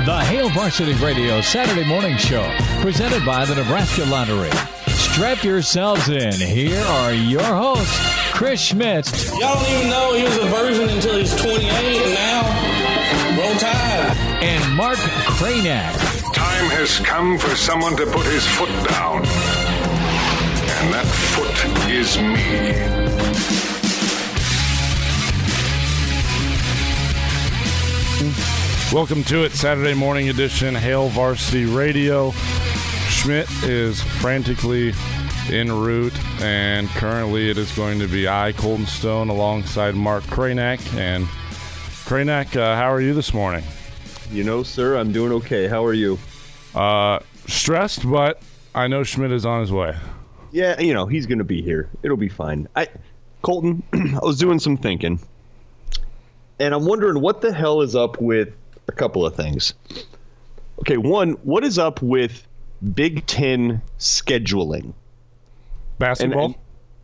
The Hail Varsity Radio Saturday Morning Show, presented by the Nebraska Lottery. Strap yourselves in. Here are your hosts, Chris Schmidt. Y'all don't even know he was a virgin until he's 28, and now, roll tide. And Mark Cranack. Time has come for someone to put his foot down. And that foot is me. Welcome to it, Saturday morning edition, Hail Varsity Radio. Schmidt is frantically en route, and currently it is going to be I, Colton Stone, alongside Mark Cranack. And Cranack, how are you this morning? You know, sir, I'm doing okay. How are you? Stressed, but I know Schmidt is on his way. Yeah, you know, he's going to be here. It'll be fine. Colton, I was doing some thinking, and I'm wondering what the hell is up with a couple of things. Okay, one, what is up with Big Ten scheduling? Basketball?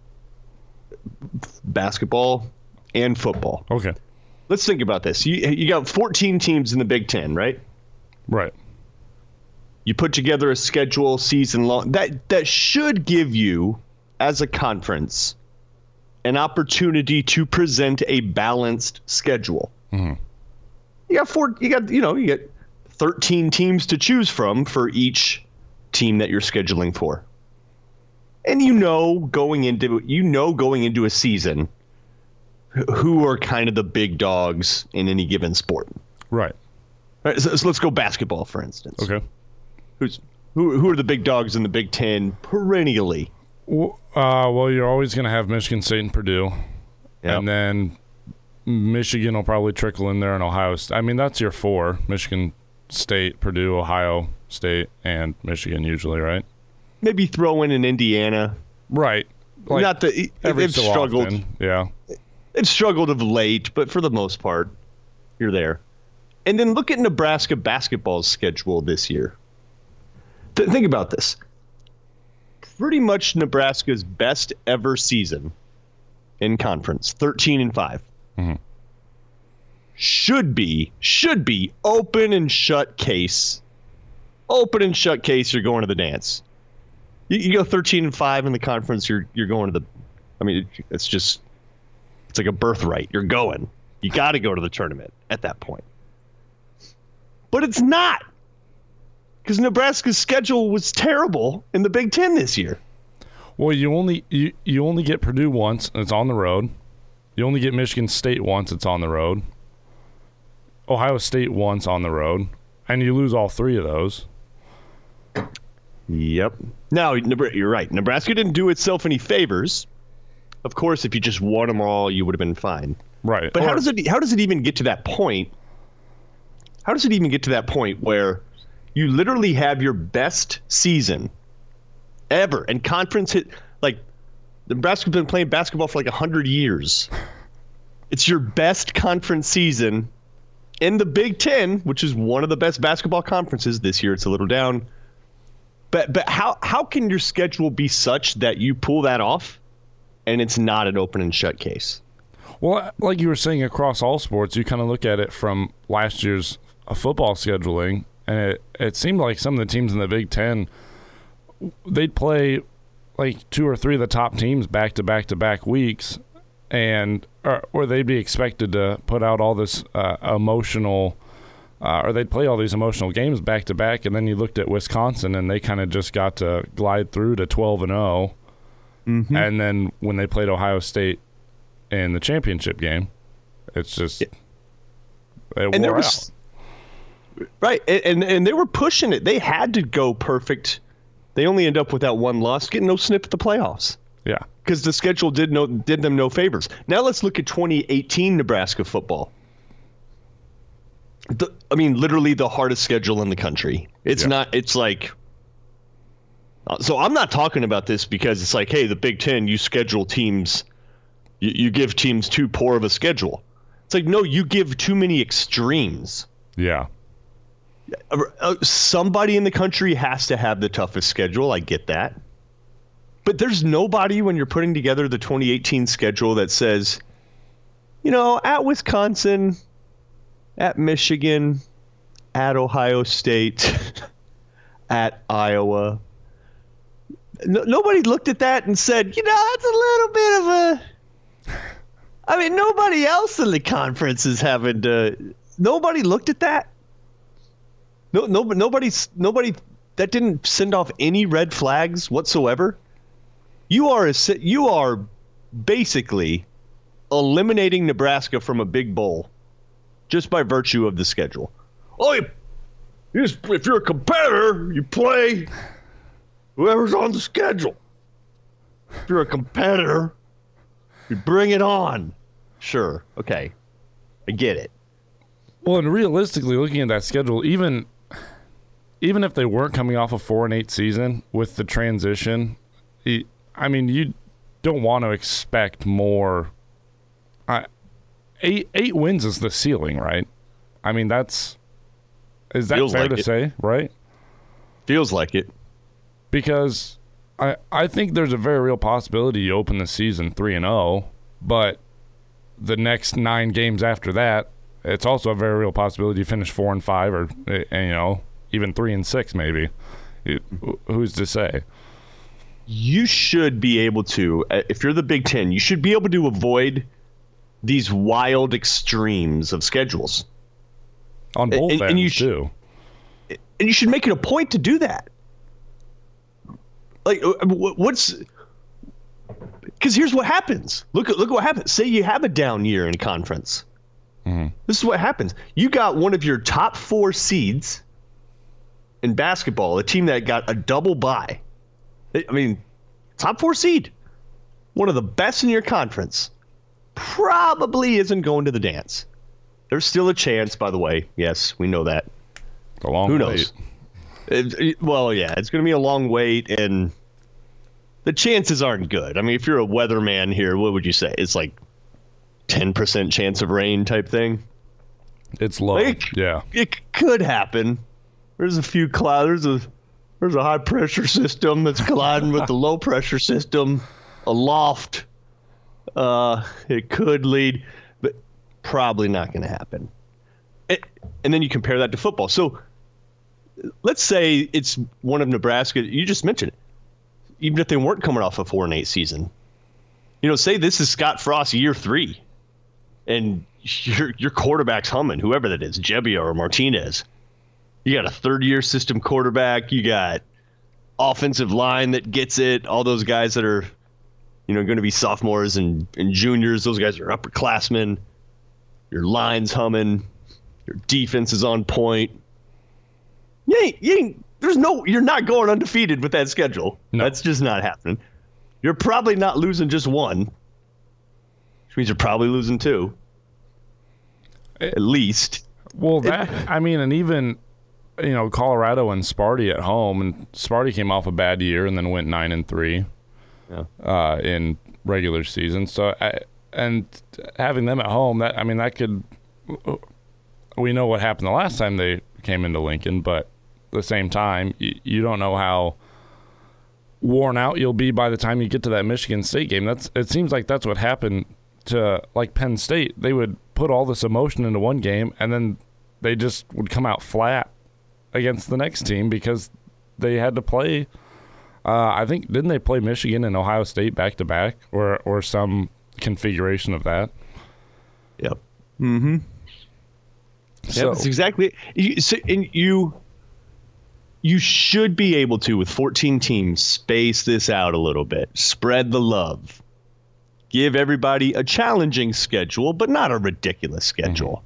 Basketball and football. Okay. Let's think about this. You got 14 teams in the Big Ten, right? Right. You put together a schedule season long. That should give you, as a conference, an opportunity to present a balanced schedule. Mm-hmm. You got 13 teams to choose from for each team that you're scheduling for. And going into a season who are kind of the big dogs in any given sport. Right. All right, so let's go basketball, for instance. Okay. Who are the big dogs in the Big Ten perennially? Well, you're always going to have Michigan State and Purdue. Yep. And then Michigan will probably trickle in there, and Ohio State. I mean, that's your four: Michigan State, Purdue, Ohio State, and Michigan usually, right? Maybe throw in an Indiana. Right. Like they've struggled. Often. Yeah. They've struggled of late, but for the most part, you're there. And then look at Nebraska basketball's schedule this year. Think about this. Pretty much Nebraska's best ever season in conference, 13-5. Mm-hmm. Should be open and shut case. Open and shut case, you're going to the dance. You go 13-5 in the conference, you're going to the. I mean, it's like a birthright. You're going. You got to go to the tournament at that point. But it's not, because Nebraska's schedule was terrible in the Big Ten this year. Well, you only get Purdue once, and it's on the road. You only get Michigan State once, it's on the road. Ohio State once on the road, and you lose all three of those. Yep. Now, you're right. Nebraska didn't do itself any favors. Of course, if you just won them all, you would have been fine. Right. But how does it even get to that point? How does it even get to that point where you literally have your best season ever, and conference hit, like, Nebraska's been playing basketball for like 100 years. It's your best conference season in the Big Ten, which is one of the best basketball conferences. This year it's a little down. But how can your schedule be such that you pull that off and it's not an open and shut case? Well, like you were saying, across all sports, you kind of look at it from last year's football scheduling, and it seemed like some of the teams in the Big Ten, they'd play like two or three of the top teams back-to-back weeks, and or they'd be expected to put out all this emotional or they'd play all these emotional games back-to-back, and then you looked at Wisconsin, and they kind of just got to glide through to 12-0. Mm-hmm. And then when they played Ohio State in the championship game, it's just it wore out. Right, and they were pushing it. They had to go perfect. They only end up with that one loss, getting no sniff at the playoffs. Yeah. Because the schedule did them no favors. Now let's look at 2018 Nebraska football. Literally the hardest schedule in the country. It's not. It's like. So I'm not talking about this because it's like, hey, the Big Ten, you schedule teams, you give teams too poor of a schedule. It's like, no, you give too many extremes. Yeah. Somebody in the country has to have the toughest schedule. I get that. But there's nobody when you're putting together the 2018 schedule that says, at Wisconsin, at Michigan, at Ohio State, at Iowa. Nobody looked at that and said, that's a little bit of a... I mean, nobody else in the conference is having to... Nobody looked at that. Nobody that didn't send off any red flags whatsoever. You are basically eliminating Nebraska from a big bowl just by virtue of the schedule. Oh, if you're a competitor, you play whoever's on the schedule. If you're a competitor, you bring it on. Sure. Okay. I get it. Well, and realistically, looking at that schedule, even if they weren't coming off a 4-8 season with the transition, I mean, you don't want to expect more. Eight wins is the ceiling, right? I mean, is that Feels fair like to it. say, right? Feels like it. Because I think there's a very real possibility you open the season 3-0, but the next 9 games after that, it's also a very real possibility you finish 4-5 or even 3-6 maybe. Who's to say? You should be able to, if you're the Big Ten, you should be able to avoid these wild extremes of schedules. On both And ends, you too. And you should make it a point to do that. Like, because here's what happens. Look what happens. Say you have a down year in conference. Mm-hmm. This is what happens. You got one of your top 4 seeds in basketball, a team that got a double bye. I mean, top 4 seed, one of the best in your conference, probably isn't going to the dance. There's still a chance, by the way. Yes, we know that. A long Who wait. knows? Well, yeah, it's going to be a long wait, and the chances aren't good. I mean, if you're a weatherman here, what would you say? It's like 10% chance of rain type thing? It's low. Yeah. It could happen. There's a few clouds. There's a high pressure system that's colliding with the low pressure system aloft. It could lead, but probably not going to happen. And then you compare that to football. So let's say it's one of Nebraska. You just mentioned it. Even if they weren't coming off a 4-8 season, say this is Scott Frost year 3, and your quarterback's humming, whoever that is, Jebbia or Martinez. You got a third-year system quarterback. You got offensive line that gets it. All those guys that are, going to be sophomores and juniors. Those guys are upperclassmen. Your line's humming. Your defense is on point. You're not going undefeated with that schedule. No. That's just not happening. You're probably not losing just one, which means you're probably losing 2. At least. Well, and even, Colorado and Sparty at home, and Sparty came off a bad year and then went 9-3 in regular season. So, and having them at home, that could, we know what happened the last time they came into Lincoln, but at the same time, you don't know how worn out you'll be by the time you get to that Michigan State game. It seems like that's what happened to Penn State. They would put all this emotion into one game, and then they just would come out flat against the next team because they had to play. I think, didn't they play Michigan and Ohio State back to back, or some configuration of that? Yep. Mm-hmm. So, Yeah, that's exactly it. You should be able to, with 14 teams, space this out a little bit. Spread the love. Give everybody a challenging schedule, but not a ridiculous schedule.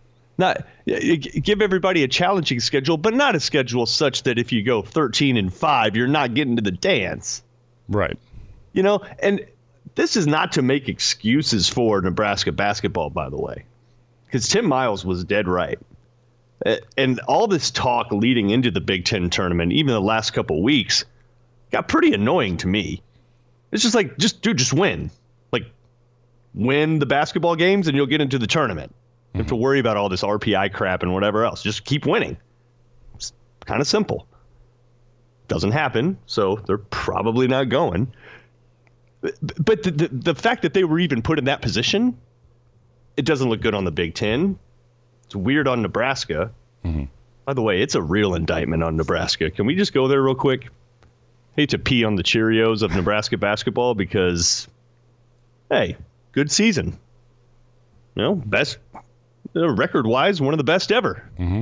Give everybody a challenging schedule, but not a schedule such that if you go 13-5, you're not getting to the dance. right. And this is not to make excuses for Nebraska basketball, by the way, because Tim Miles was dead right. And all this talk leading into the Big Ten tournament, even the last couple of weeks, got pretty annoying to me. It's just like, just win. Like, win the basketball games and you'll get into the tournament. You have to worry about all this RPI crap and whatever else. Just keep winning. It's kind of simple. Doesn't happen, so they're probably not going. But the fact that they were even put in that position, it doesn't look good on the Big Ten. It's weird on Nebraska. By the way, it's a real indictment on Nebraska. Can we just go there real quick? Hate to pee on the Cheerios of Nebraska basketball because, hey, good season. You know, best record-wise, one of the best ever. Mm-hmm.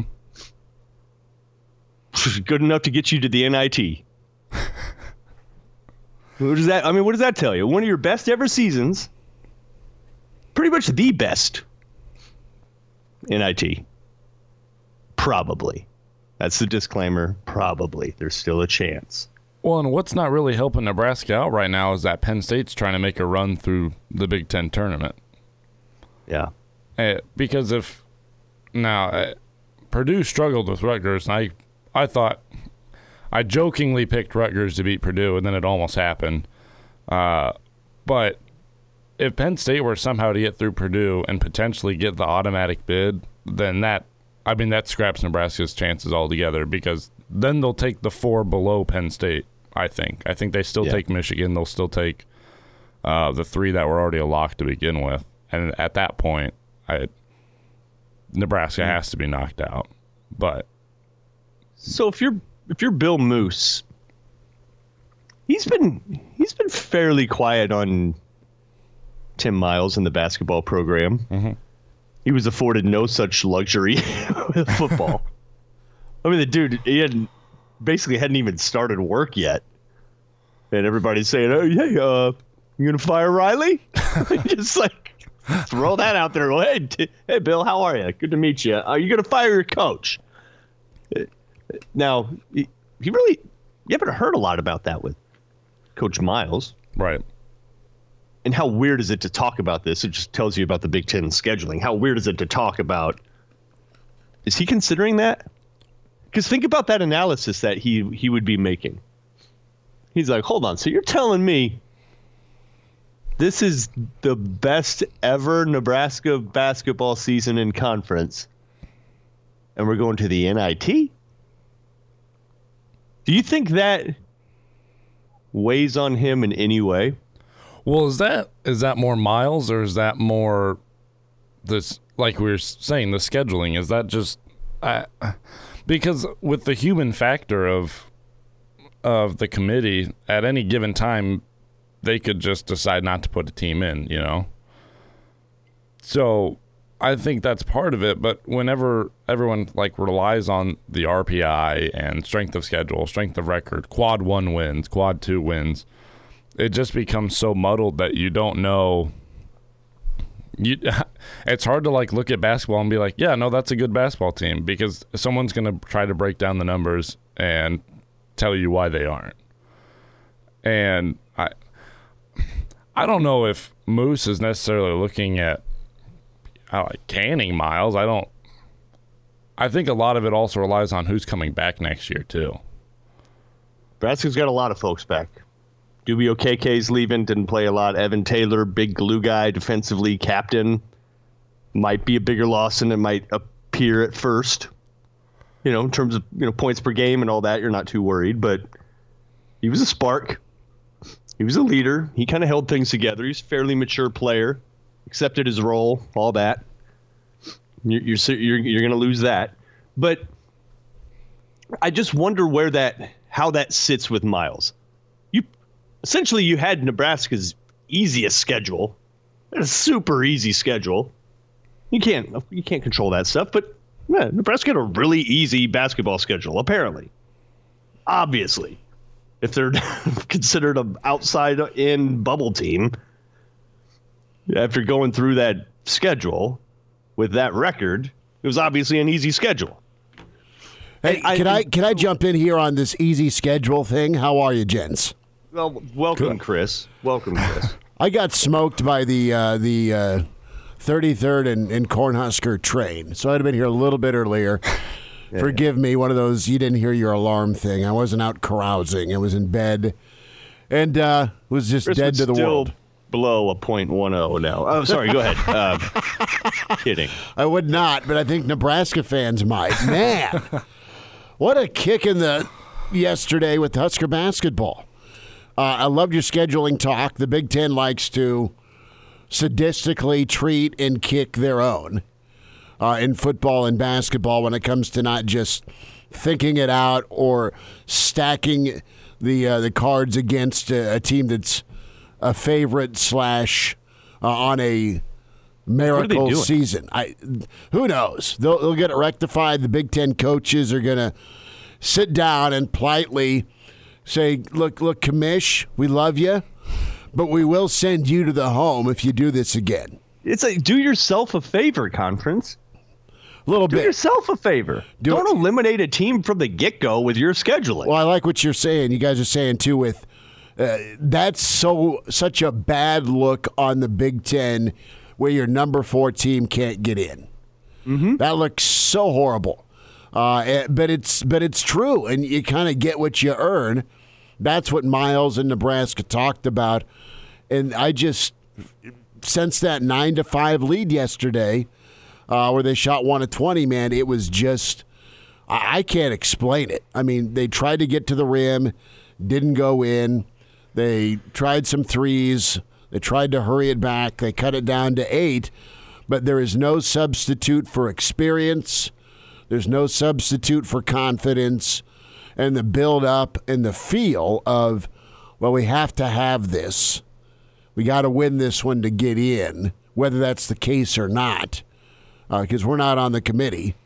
Good enough to get you to the NIT. What does that tell you? One of your best ever seasons. Pretty much the best NIT. Probably. That's the disclaimer. Probably. There's still a chance. Well, and what's not really helping Nebraska out right now is that Penn State's trying to make a run through the Big Ten tournament. Yeah. Because Purdue struggled with Rutgers, and I thought I jokingly picked Rutgers to beat Purdue, and then it almost happened. But if Penn State were somehow to get through Purdue and potentially get the automatic bid, then that scraps Nebraska's chances altogether, because then they'll take the 4 below Penn State, I think. I think they still take Michigan. They'll still take the 3 that were already a lock to begin with. And at that point, Nebraska has to be knocked out. But so if you're Bill Moose, he's been fairly quiet on Tim Miles in the basketball program. Mm-hmm. He was afforded no such luxury with football. I mean, the dude, he hadn't even started work yet, and everybody's saying, "Oh, hey, you gonna fire Riley?" Just like throw that out there. Hey, Bill, how are you? Good to meet you. Are you gonna fire your coach? Now, you haven't heard a lot about that with Coach Miles, right? And how weird is it to talk about this? It just tells you about the Big Ten scheduling. How weird is it to talk about? Is he considering that? Because think about that analysis that he would be making. He's like, hold on. So you're telling me this is the best ever Nebraska basketball season in conference, and we're going to the NIT? Do you think that weighs on him in any way? Well, is that more Miles, or is that more this, like we were saying, the scheduling? Is that just because with the human factor of the committee, at any given time, they could just decide not to put a team in, you know? So I think that's part of it, but whenever everyone relies on the RPI and strength of schedule, strength of record, quad 1 wins, quad 2 wins, it just becomes so muddled that you don't know. It's hard to look at basketball and be like, yeah, no, that's a good basketball team, because someone's going to try to break down the numbers and tell you why they aren't. And I don't know if Moose is necessarily looking at canning Miles. I think a lot of it also relies on who's coming back next year too. Nebraska's got a lot of folks back. Dubio KK's leaving, didn't play a lot. Evan Taylor, big glue guy, defensively captain, might be a bigger loss than it might appear at first. You know, in terms of points per game and all that, you're not too worried. But he was a spark. He was a leader. He kind of held things together. He's a fairly mature player, accepted his role, all that. You're going to lose that. But I just wonder how that sits with Miles. Essentially, you had Nebraska's easiest schedule, a super easy schedule. You can't control that stuff, but yeah, Nebraska had a really easy basketball schedule, apparently. Obviously, if they're considered an outside-in bubble team, after going through that schedule with that record, it was obviously an easy schedule. Hey, can I jump in here on this easy schedule thing? How are you, gents? Well, welcome, Chris. Welcome, Chris. I got smoked by the 33rd and Cornhusker train, so I'd have been here a little bit earlier. Yeah. Forgive me, one of those you didn't hear your alarm thing. I wasn't out carousing. I was in bed and was just Chris dead to the world. Below a .10 now. Oh, sorry. Go ahead. Kidding. I would not, but I think Nebraska fans might. Man, what a kick in the yesterday with Husker basketball. I loved your scheduling talk. The Big Ten likes to sadistically treat and kick their own. in football and basketball when it comes to not just thinking it out or stacking the cards against a team that's a favorite / on a miracle season. Who knows? They'll get it rectified. The Big Ten coaches are going to sit down and politely say, look, Commish, we love you, but we will send you to the home if you do this again. It's like, do yourself a favor, conference. A little bit. Do yourself a favor. Don't eliminate a team from the get-go with your scheduling. Well, I like what you're saying. You guys are saying, too, with that's such a bad look on the Big Ten where your number 4 team can't get in. Mm-hmm. That looks so horrible. But it's true, and you kind of get what you earn. That's what Miles and Nebraska talked about. And I just, since that 9-5 lead yesterday, where they shot 1 of 20, man, it was just, I can't explain it. I mean, they tried to get to the rim, didn't go in. They tried some threes. They tried to hurry it back. They cut it down to 8. But there is no substitute for experience. There's no substitute for confidence and the build-up and the feel of, well, we have to have this. We got to win this one to get in, whether that's the case or not, because we're not on the committee,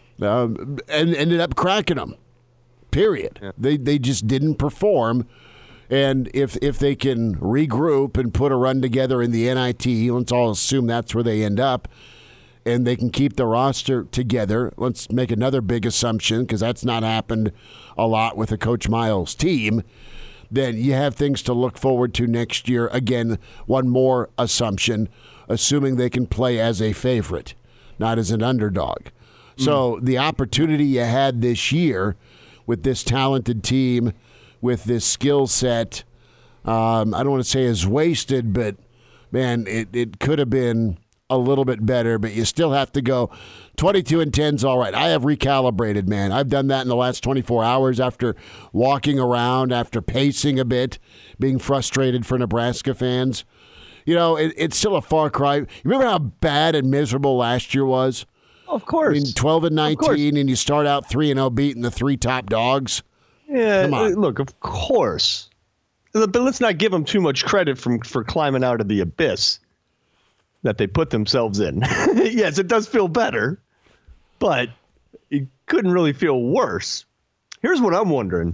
and ended up cracking them, period. Yeah. They just didn't perform. And if they can regroup and put a run together in the NIT, let's all assume that's where they end up, and they can keep the roster together. Let's make another big assumption, because that's not happened a lot with a Coach Miles team. Then you have things to look forward to next year. Again, one more assumption, assuming they can play as a favorite, not as an underdog. So the opportunity you had this year with this talented team, with this skill set, I don't want to say is wasted, but, man, it could have been a little bit better, but you still have to go 22-10 is all right. I have recalibrated, man. I've done that in the last 24 hours after walking around, after pacing a bit, being frustrated for Nebraska fans. You know, it's still a far cry. You remember how bad and miserable last year was? Of course. I mean, 12-19, and you start out 3-0 beating the 3 top dogs. Yeah, look, of course. But let's not give them too much credit for climbing out of the abyss that they put themselves in. Yes, it does feel better, but it couldn't really feel worse. Here's what I'm wondering.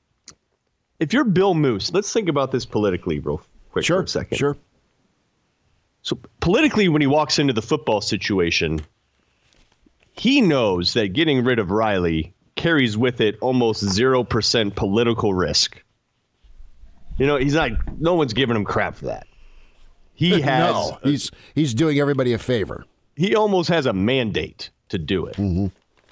If you're Bill Moose, let's think about this politically real quick for a second. Sure. So politically, when he walks into the football situation, he knows that getting rid of Riley carries with it almost 0% political risk. You know, no one's giving him crap for that. He has. No, he's doing everybody a favor. He almost has a mandate to do it. Mm-hmm.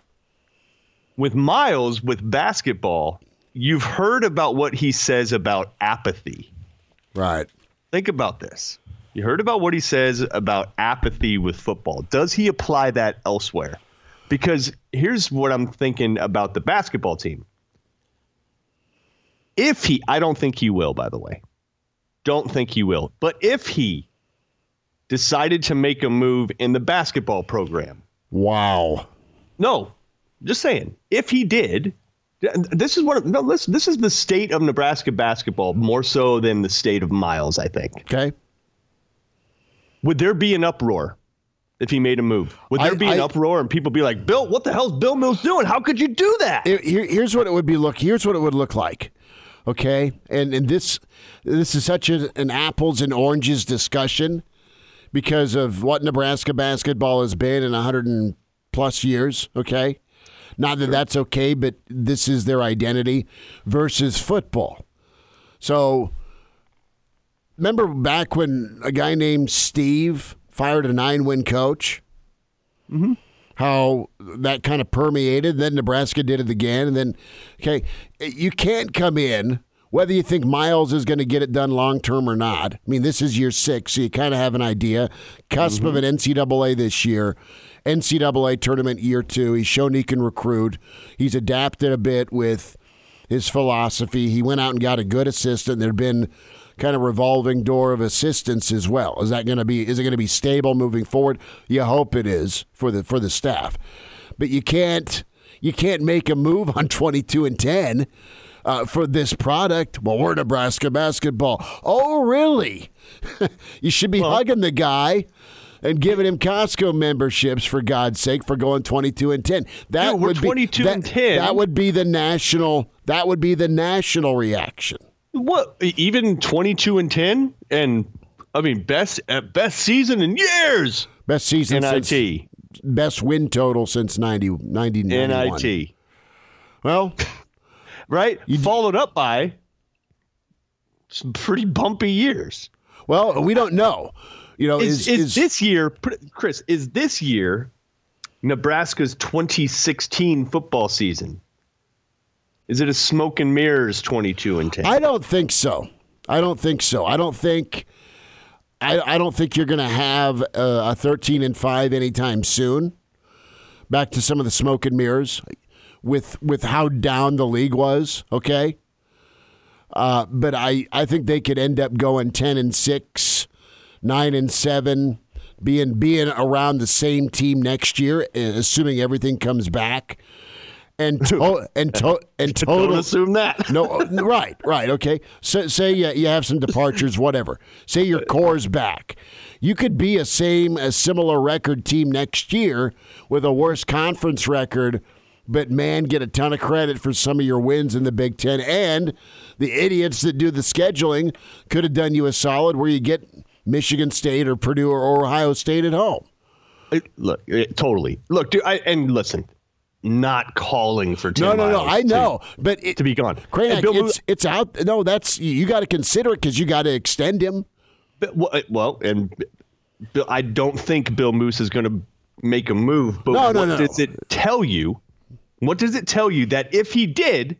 With Miles, with basketball, you've heard about what he says about apathy. Right. Think about this. You heard about what he says about apathy with football. Does he apply that elsewhere? Because here's what I'm thinking about the basketball team. I don't think he will, by the way. Don't think he will. But if he decided to make a move in the basketball program. Wow. No, just saying. If he did, this is the state of Nebraska basketball more so than the state of Miles, I think. Okay. Would there be an uproar if he made a move? Would there be an uproar and people be like, Bill, what the hell's Bill Mills doing? How could you do that? Here's what it would be. Here's what it would look like. Okay, and this is such an apples and oranges discussion because of what Nebraska basketball has been in 100+ years. Okay, not that that's okay, but this is their identity versus football. So remember back when a guy named Steve fired a 9-win coach? Mm-hmm. How that kind of permeated. Then Nebraska did it again. And then, okay, you can't come in, whether you think Miles is going to get it done long-term or not. I mean, this is year 6, so you kind of have an idea. Cusp of an NCAA this year. NCAA tournament year 2. He's shown he can recruit. He's adapted a bit with his philosophy. He went out and got a good assistant. There had been kind of revolving door of assistance as well. Is it going to be stable moving forward? You hope it is for the staff. But you can't make a move on 22-10 for this product. Well, we're Nebraska basketball. Oh, really? You should be hugging the guy and giving him Costco memberships, for God's sake, for going 22-10. That Dude, we're would be 22-10. That would be the national. That would be the national reaction. What? Even 22-10, and I mean best season in years. Best season NIT. since best win total since 91. NIT. Well, right? Followed up by some pretty bumpy years. Well, we don't know. You know, is this year, Chris? Is this year Nebraska's 2016 football season? Is it a smoke and mirrors 22-10? I don't think so. I don't think you're going to have a 13-5 anytime soon. Back to some of the smoke and mirrors with how down the league was. Okay, but I think they could end up going 10-6, 9-7, being around the same team next year, assuming everything comes back. And total. Don't assume that. No, right, okay. So, say you have some departures, whatever. Say your core's back. You could be a similar record team next year with a worse conference record, but man, get a ton of credit for some of your wins in the Big Ten. And the idiots that do the scheduling could have done you a solid where you get Michigan State or Purdue or Ohio State at home. Totally. Look, dude, and listen. Not calling for Tim No. Miles I know, but to be gone. Cranack, it's out. No, you got to consider it because you got to extend him. And I don't think Bill Moose is going to make a move. But what does it tell you? What does it tell you that if he did,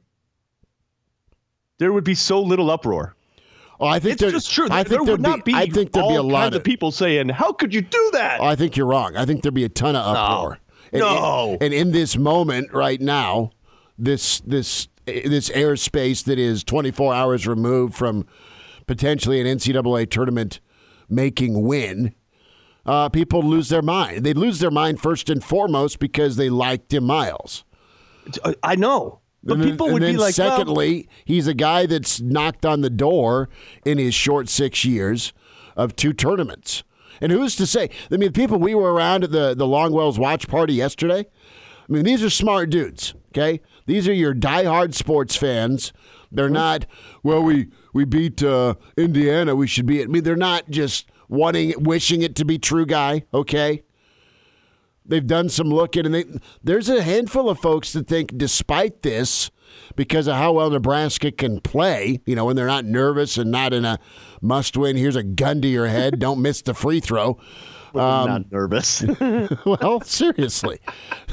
there would be so little uproar? Oh, I think it's just true. There would not be. I think there'd be a lot of people saying, "How could you do that?" Oh, I think you're wrong. I think there'd be a ton of uproar. And in this moment right now, this airspace that is 24 hours removed from potentially an NCAA tournament making win, people lose their mind. They lose their mind first and foremost because they like Tim Miles. I know. But people would be like, secondly, he's a guy that's knocked on the door in his short 6 years of 2 tournaments. And who's to say? I mean, the people we were around at the Longwell's watch party yesterday, I mean, these are smart dudes, okay? These are your diehard sports fans. They're not, well, we beat Indiana, we should be. I mean, they're not just wishing it to be true guy, okay? They've done some looking, and there's a handful of folks that think despite this, because of how well Nebraska can play, you know, when they're not nervous and not in a must-win, here's a gun to your head, don't miss the free throw. Not nervous. Well, seriously.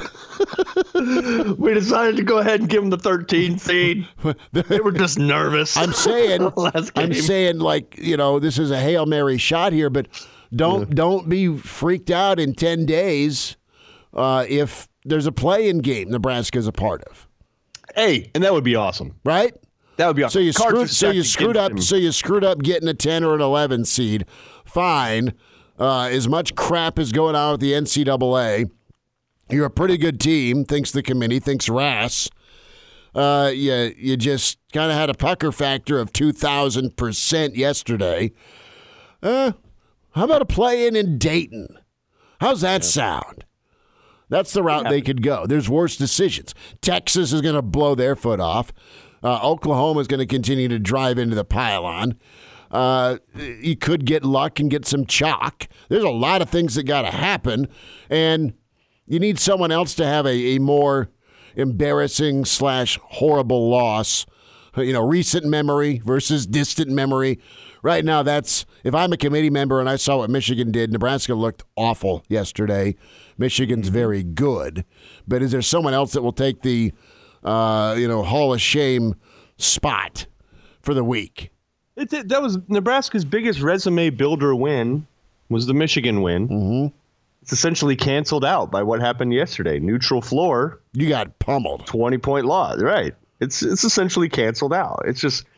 We decided to go ahead and give them the 13 seed. They were just nervous. I'm saying, like, you know, this is a Hail Mary shot here, but don't be freaked out in 10 days if there's a play-in game Nebraska's a part of. Hey, and that would be awesome, right? That would be awesome. So you screwed up getting a 10 or an 11 seed. Fine. As much crap is going on with the NCAA. You're a pretty good team, thinks the committee, thinks RAS. You just kind of had a pucker factor of 2,000% yesterday. How about a play-in in Dayton? How's that sound? That's the route they could go. There's worse decisions. Texas is going to blow their foot off. Oklahoma is going to continue to drive into the pylon. You could get luck and get some chalk. There's a lot of things that got to happen, and you need someone else to have a more embarrassing / horrible loss. You know, recent memory versus distant memory. Right now, if I'm a committee member and I saw what Michigan did, Nebraska looked awful yesterday. Michigan's very good. But is there someone else that will take the, Hall of Shame spot for the week? That was Nebraska's biggest resume builder win was the Michigan win. Mm-hmm. It's essentially canceled out by what happened yesterday. Neutral floor. You got pummeled. 20-point loss. Right. It's essentially canceled out. It's just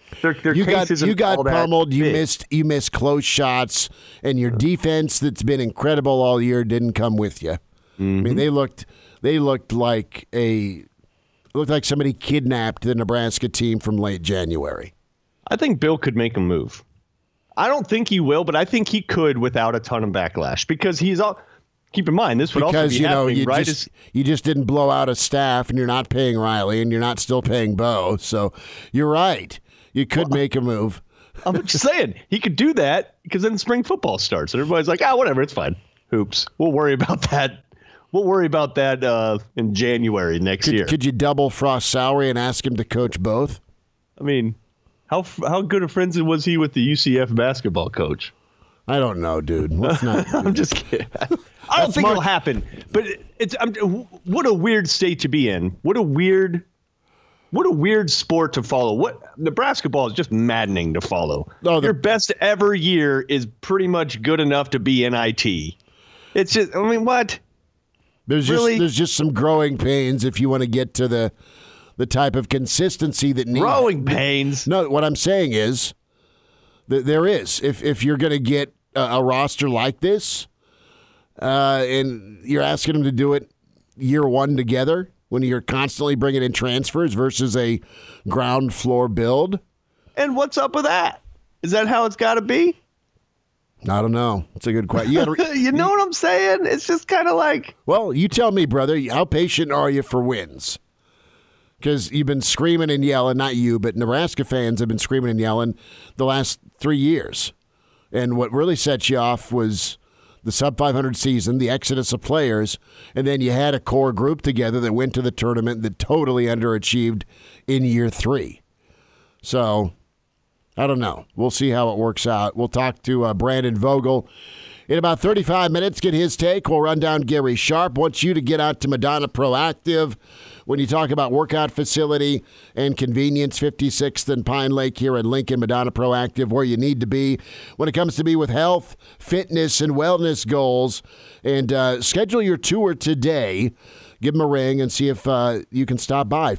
Their You case isn't got all that pummeled. You big. missed close shots, and your defense that's been incredible all year didn't come with you. I mean, they looked like somebody kidnapped the Nebraska team from late January. I think Bill could make a move. I don't think he will, but I think he could without a ton of backlash because he's all. Keep in mind, this would also be happening, right? You just didn't blow out a staff, and you're not paying Riley, and you're not still paying Bo. So you're right. You could make a move. I'm just saying he could do that because then spring football starts, and everybody's like, whatever, it's fine. Hoops. We'll worry about that. We'll worry about that in January next year. Could you double Frost's salary and ask him to coach both? I mean, how good of friends was he with the UCF basketball coach? I don't know, dude. Let's not. I'm just kidding. I don't think it'll happen. But what a weird state to be in. What a weird sport to follow. Nebraska ball is just maddening to follow. Your best ever year is pretty much good enough to be NIT. It's just, I mean, what? There's just some growing pains if you want to get to the type of consistency that needs. Growing pains? No, what I'm saying is there is. If you're going to get a roster like this, and you're asking them to do it year one together when you're constantly bringing in transfers versus a ground floor build. And what's up with that? Is that how it's got to be? I don't know. It's a good question. You know what I'm saying? It's just kind of like. Well, you tell me, brother, how patient are you for wins? Because you've been screaming and yelling, not you, but Nebraska fans have been screaming and yelling the last 3 years. And what really set you off was the sub-500 season, the exodus of players, and then you had a core group together that went to the tournament that totally underachieved in year 3. So, I don't know. We'll see how it works out. We'll talk to Brandon Vogel in about 35 minutes, get his take. We'll run down Gary Sharp. Wants you to get out to Madonna Proactive. When you talk about workout facility and convenience, 56th and Pine Lake here in Lincoln, Madonna Proactive, where you need to be when it comes to be with health, fitness, and wellness goals. And schedule your tour today. Give them a ring and see if you can stop by.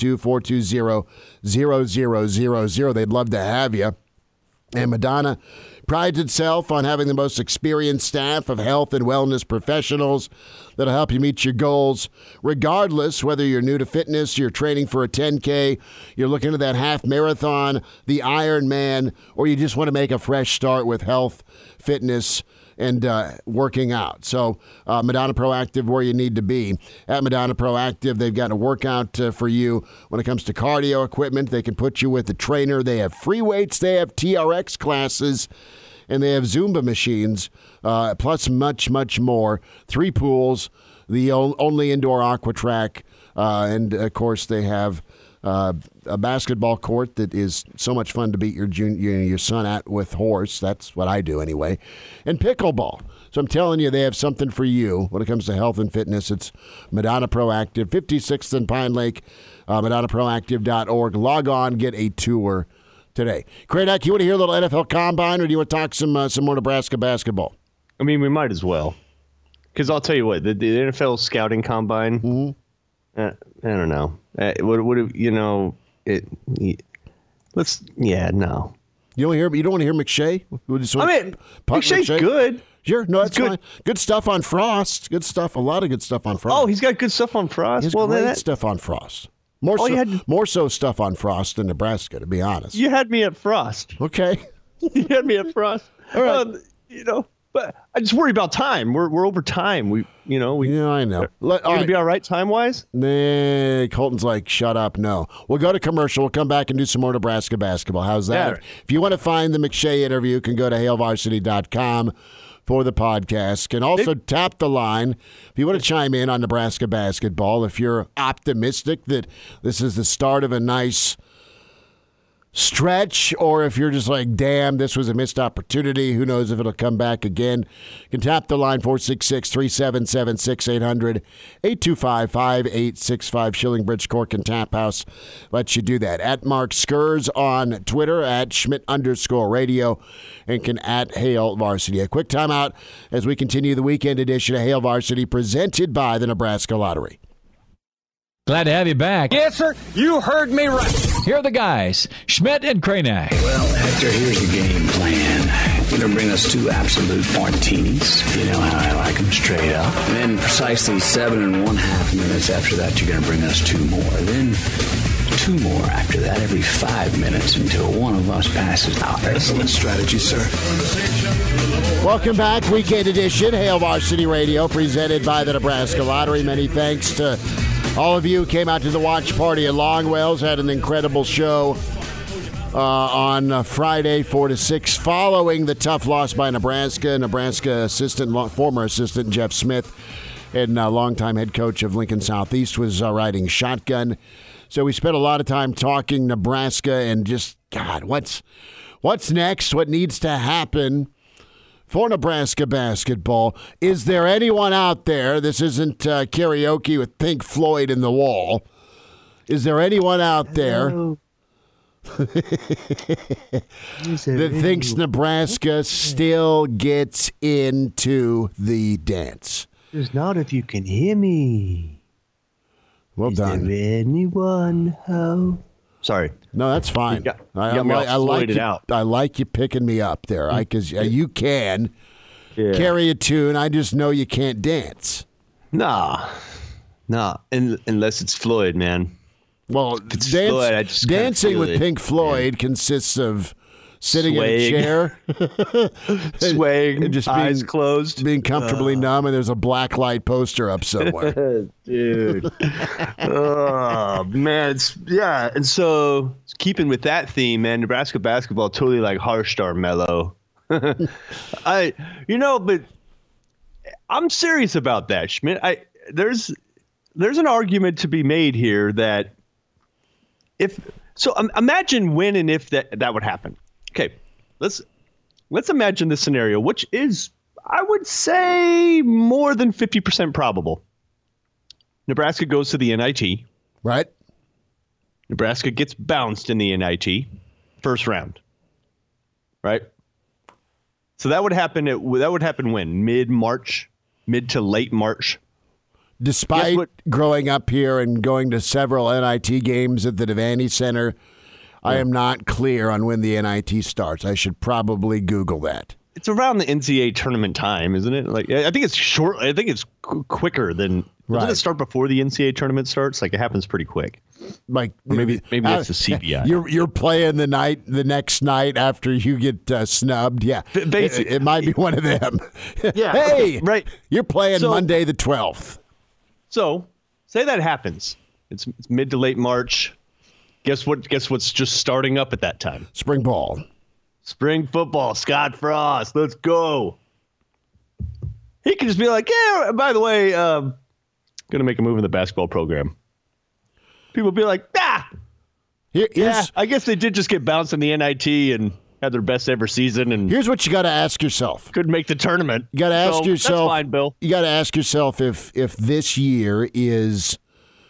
402-420-0000. They'd love to have you. And Madonna prides itself on having the most experienced staff of health and wellness professionals that'll help you meet your goals, regardless whether you're new to fitness, you're training for a 10K, you're looking at that half marathon, the Ironman, or you just want to make a fresh start with health, fitness, and working out. So Madonna Proactive, where you need to be. At Madonna Proactive, they've got a workout for you when it comes to cardio equipment. They can put you with a trainer. They have free weights. They have TRX classes. And they have Zumba machines, plus much, much more. 3 pools, the only indoor aqua track. And, of course, they have a basketball court that is so much fun to beat your son at with horse. That's what I do anyway. And pickleball. So I'm telling you, they have something for you when it comes to health and fitness. It's Madonna Proactive, 56th and Pine Lake, MadonnaProactive.org. Log on, get a tour today. Kradak, you want to hear a little NFL Combine, or do you want to talk some more Nebraska basketball? I mean, we might as well. Because I'll tell you what, the NFL Scouting Combine, I don't know. No. You don't want to hear McShay? McShay's good. Sure, no, that's fine. Good stuff on Frost. Good stuff. A lot of good stuff on Frost. Oh, he's got good stuff on Frost. He has great stuff on Frost. More so stuff on Frost than Nebraska, to be honest. You had me at Frost. Okay. You had me at Frost. All right. But I just worry about time. We're over time. Yeah, I know. Gonna be all right time wise? Nah, Colton's like, shut up. No. We'll go to commercial. We'll come back and do some more Nebraska basketball. How's that? Yeah. If you want to find the McShay interview, you can go to HailVarsity.com for the podcast. Can also tap the line if you want to chime in on Nebraska basketball. If you're optimistic that this is the start of a nice stretch, or if you're just like, damn, this was a missed opportunity, who knows if it'll come back again. You can tap the line 466-377-6800, 825-5865. Shillingbridge Cork and Tap House lets you do that. At Mark Skurs on Twitter, at Schmidt_radio, and can at Hail Varsity. A quick timeout as we continue the weekend edition of Hail Varsity, presented by the Nebraska Lottery. Glad to have you back. Yes, sir. You heard me right. Here are the guys, Schmidt and Kranak. Well, Hector, here's the game plan. You're going to bring us 2 absolute martinis. You know how I like them, straight up. And then precisely 7 1/2 minutes after that, you're going to bring us 2 more. Then 2 more after that every 5 minutes until one of us passes out. Excellent strategy, sir. Welcome back, Weekend Edition, Hail Varsity Radio, presented by the Nebraska Lottery. Many thanks to all of you who came out to the watch party at Longwell's. Had an incredible show on Friday, 4 to 6, following the tough loss by Nebraska. Nebraska former assistant Jeff Smith and longtime head coach of Lincoln Southeast was riding shotgun. So we spent a lot of time talking Nebraska and just, God, what's next? What needs to happen for Nebraska basketball? Is there anyone out there? This isn't karaoke with Pink Floyd in the wall. Is there anyone out there that thinks Nebraska still gets into the dance? There's not, if you can hear me. Well done. There anyone home? Sorry. No, that's fine. I like you, out. I like you picking me up there, because you can carry a tune. I just know you can't dance. Nah. Unless it's Floyd, man. Well, Floyd, dancing with Pink Floyd consists of sitting in a chair, swaying, and just eyes closed, being comfortably numb, and there's a black light poster up somewhere. Dude, oh man, and so keeping with that theme, man, Nebraska basketball totally like harshed our mellow. But I'm serious about that, Schmidt. There's an argument to be made here that imagine when and if that would happen. Okay, let's imagine this scenario, which is, I would say, more than 50% probable. Nebraska goes to the NIT. Right. Nebraska gets bounced in the NIT first round. Right. So that would happen when? Mid-March, mid to late March. Despite growing up here and going to several NIT games at the Devaney Center, I am not clear on when the NIT starts. I should probably Google that. It's around the NCAA tournament time, isn't it? Like, I think it's short. I think it's quicker than. Doesn't it start before the NCAA tournament starts? Like, it happens pretty quick. Like, or maybe it's the CBI. You're playing the next night after you get snubbed. Yeah, basically, it might be one of them. Yeah. Hey, right. You're playing Monday the 12th. So, say that happens. It's mid to late March. Guess what's just starting up at that time? Spring ball. Spring football. Scott Frost. Let's go. He can just be like, yeah, by the way, going to make a move in the basketball program. People be like, I guess they did just get bounced in the NIT and had their best ever season. And here's what you got to ask yourself. Couldn't make the tournament. You got to ask yourself. That's fine, Bill. You got to ask yourself if this year is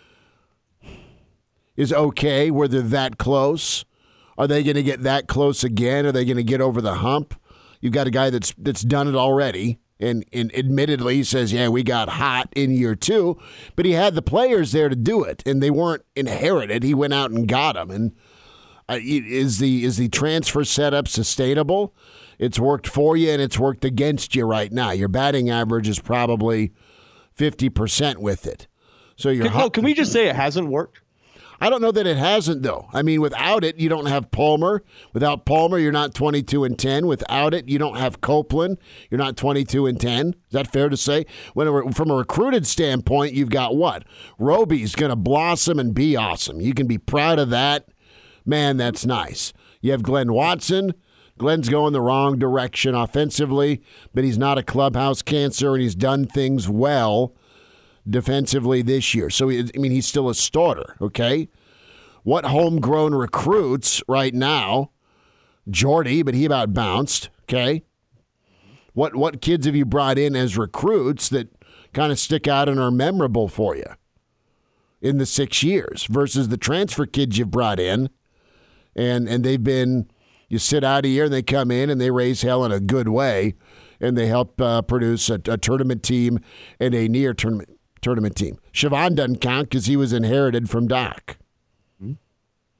okay, where they're that close. Are they going to get that close again? Are they going to get over the hump? You've got a guy that's done it already, and admittedly he says, yeah, we got hot in year 2, but he had the players there to do it, and they weren't inherited. He went out and got them, and is the transfer setup sustainable? It's worked for you, and it's worked against you right now. Your batting average is probably 50% with it. So can we just say it hasn't worked? I don't know that it hasn't, though. I mean, without it, you don't have Palmer. Without Palmer, you're not 22-10. Without it, you don't have Copeland. You're not 22-10. Is that fair to say? From a recruited standpoint, you've got what? Roby's going to blossom and be awesome. You can be proud of that. Man, that's nice. You have Glenn Watson. Glenn's going the wrong direction offensively, but he's not a clubhouse cancer, and he's done things well defensively this year. So, he's still a starter, okay? What homegrown recruits right now? Jordy, but he about bounced, okay? What kids have you brought in as recruits that kind of stick out and are memorable for you in the 6 years versus the transfer kids you've brought in, and they've been, you sit out a year and they come in and they raise hell in a good way, and they help produce a tournament team and a near tournament team. Siobhan doesn't count because he was inherited from Doc.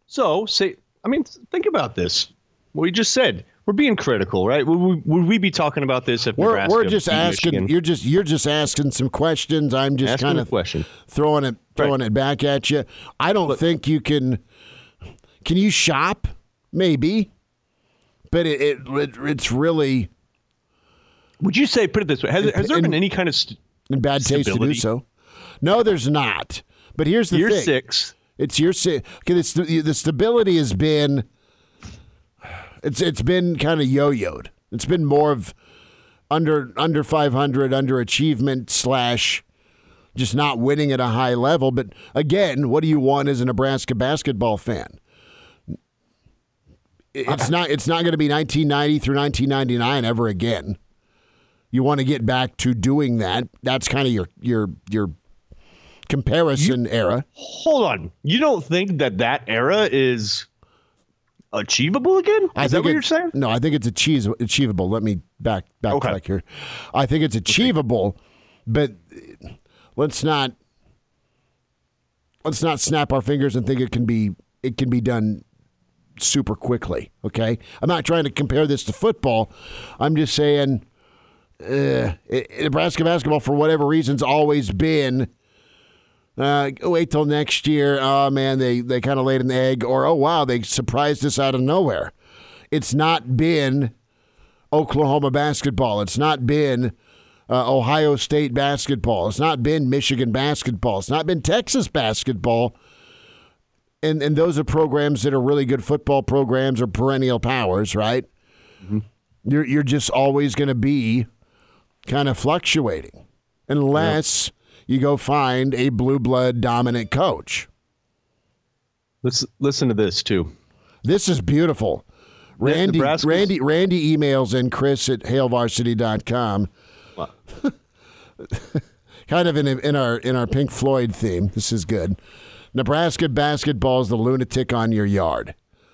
So think about this. What we just said. We're being critical, right? Would we be talking about this if Nebraska We're just beat asking. Michigan? You're just asking some questions. I'm just kind of throwing it back at you. I don't think you can. Can you shop? Maybe, but it's really. Would you say, put it this way, has there been any kind of in bad taste to do so? No, there's not. But here's the thing. Year 6. It's year 6. Okay, the stability has been. It's been kind of yo-yoed. It's been more of under 500, underachievement / just not winning at a high level. But again, what do you want as a Nebraska basketball fan? It's not going to be 1990 through 1999 ever again. You want to get back to doing that. That's kind of your comparison era. Hold on. You don't think that era is achievable again? Is that what you're saying? No, I think it's achievable. Let me backtrack here. I think it's achievable, but let's not snap our fingers and think it can be done super quickly. Okay, I'm not trying to compare this to football. I'm just saying Nebraska basketball, for whatever reason's always been. Wait till next year. Oh, man, they kind of laid an egg. Or, oh, wow, they surprised us out of nowhere. It's not been Oklahoma basketball. It's not been Ohio State basketball. It's not been Michigan basketball. It's not been Texas basketball. And those are programs that are really good football programs or perennial powers, right? Mm-hmm. You're just always going to be kind of fluctuating unless you go find a blue blood dominant coach. Let's listen to this too. This is beautiful. Randy emails in Chris at hailvarsity.com. Wow. Kind of in our Pink Floyd theme. This is good. Nebraska basketball is the lunatic on your yard.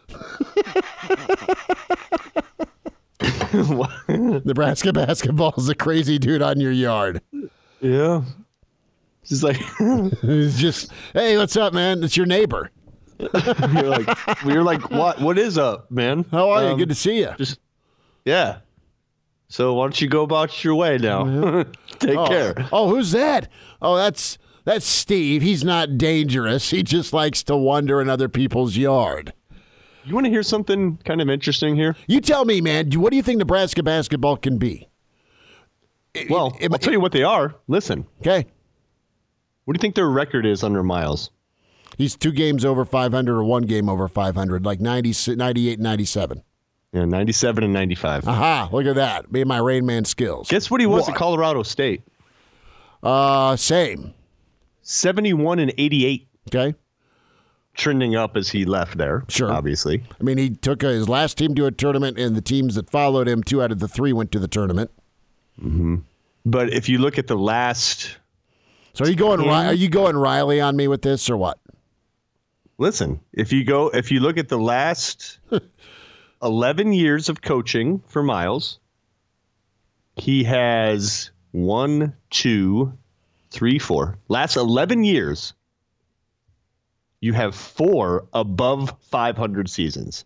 Nebraska basketball is the crazy dude on your yard. Yeah. Just like it's just, hey, what's up, man? It's your neighbor. you're like, what? What is up, man? How are you? Good to see you. Yeah. So why don't you go about your way now? Mm-hmm. Take care. Oh, who's that? Oh, that's Steve. He's not dangerous. He just likes to wander in other people's yard. You want to hear something kind of interesting here? You tell me, man. What do you think Nebraska basketball can be? Well, I'll tell you what they are. Listen. Okay. What do you think their record is under Miles? He's 2 games over 500 or 1 game over 500, like 98 and 97. Yeah, 97 and 95. Aha, look at that. Me and my Rain Man skills. Guess what he was at Colorado State? Same. 71 and 88. Okay. Trending up as he left there, sure. Obviously. I mean, he took his last team to a tournament, and the teams that followed him, 2 out of the 3 went to the tournament. Mm-hmm. But if you look at the last... So are you going Riley on me with this or what? Listen, if you look at the last 11 years of coaching for Miles, he has 1, 2, 3, 4. Last 11 years, you have 4 above 500 seasons.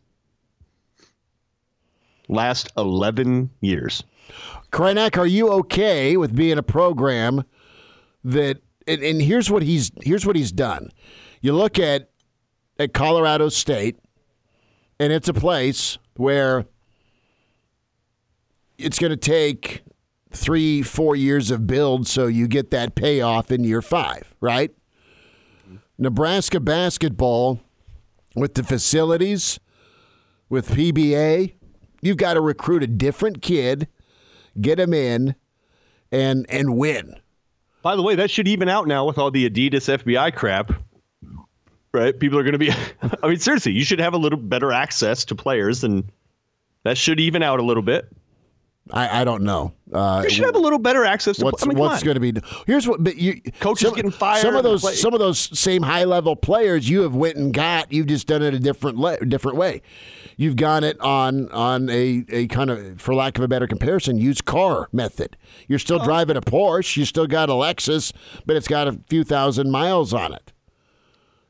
Last 11 years. Krynak, are you okay with being a program that, and here's what he's done. You look at Colorado State, and it's a place where it's going to take 3-4 years of build so you get that payoff in year 5, right? Nebraska basketball, with the facilities, with PBA, you've got to recruit a different kid, get him in, and win. By the way, that should even out now with all the Adidas FBI crap, right? People are going to be, I mean, seriously, you should have a little better access to players, and that should even out a little bit. I don't know. You should have a little better access to what's going to be. Here's what. But coaches getting fired. Some of those same high level players you have went and got. You've just done it a different way. You've got it on a kind of, for lack of a better comparison, used car method. You're still driving a Porsche. You still got a Lexus, but it's got a few thousand miles on it.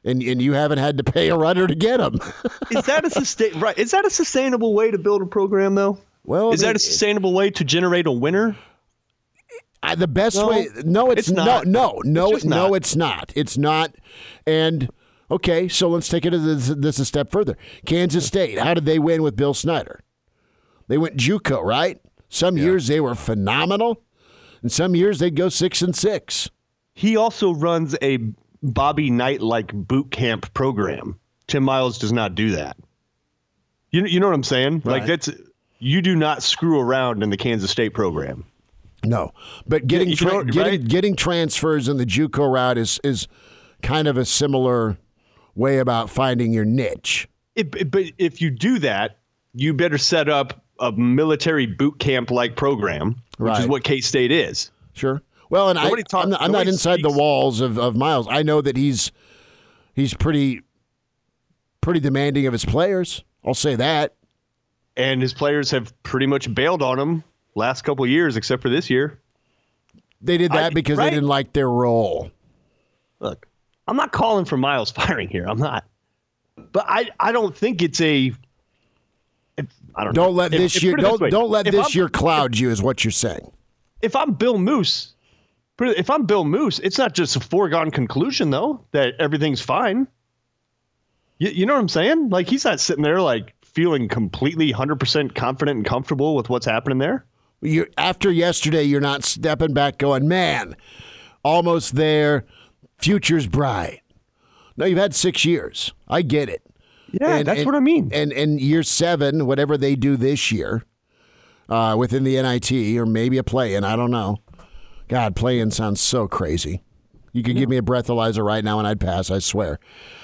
and you haven't had to pay a runner to get them. Is that a sustainable way to build a program, though? Well, is that a sustainable way to generate a winner? The best way? No, it's not. No, it's not. It's not. And okay, so let's take it this a step further. Kansas State. How did they win with Bill Snyder? They went JUCO, right? Some years they were phenomenal, and some years they'd go 6-6. He also runs a Bobby Knight-like boot camp program. Tim Miles does not do that. You know what I'm saying? Right. Like you do not screw around in the Kansas State program. No, but getting transfers in the JUCO route is kind of a similar way about finding your niche. But if you do that, you better set up a military boot camp like program, which is what K-State is. Sure. Well, and I'm not inside the walls of Miles. I know that he's pretty demanding of his players. I'll say that. And his players have pretty much bailed on him last couple of years, except for this year. They did that because they didn't like their role. Look, I'm not calling for Miles firing here. I'm not. But I don't think it's a. I don't know. Don't let this year cloud you, is what you're saying. If I'm Bill Moose, it's not just a foregone conclusion though that everything's fine. You know what I'm saying? Like, he's not sitting there like feeling completely 100% confident and comfortable with what's happening there. After yesterday, you're not stepping back going, man, almost there, future's bright. No, you've had 6 years. I get it. Yeah, that's what I mean. And year 7, whatever they do this year, within the NIT, or maybe a play-in, I don't know. God, play-in sounds so crazy. You could give me a breathalyzer right now and I'd pass, I swear.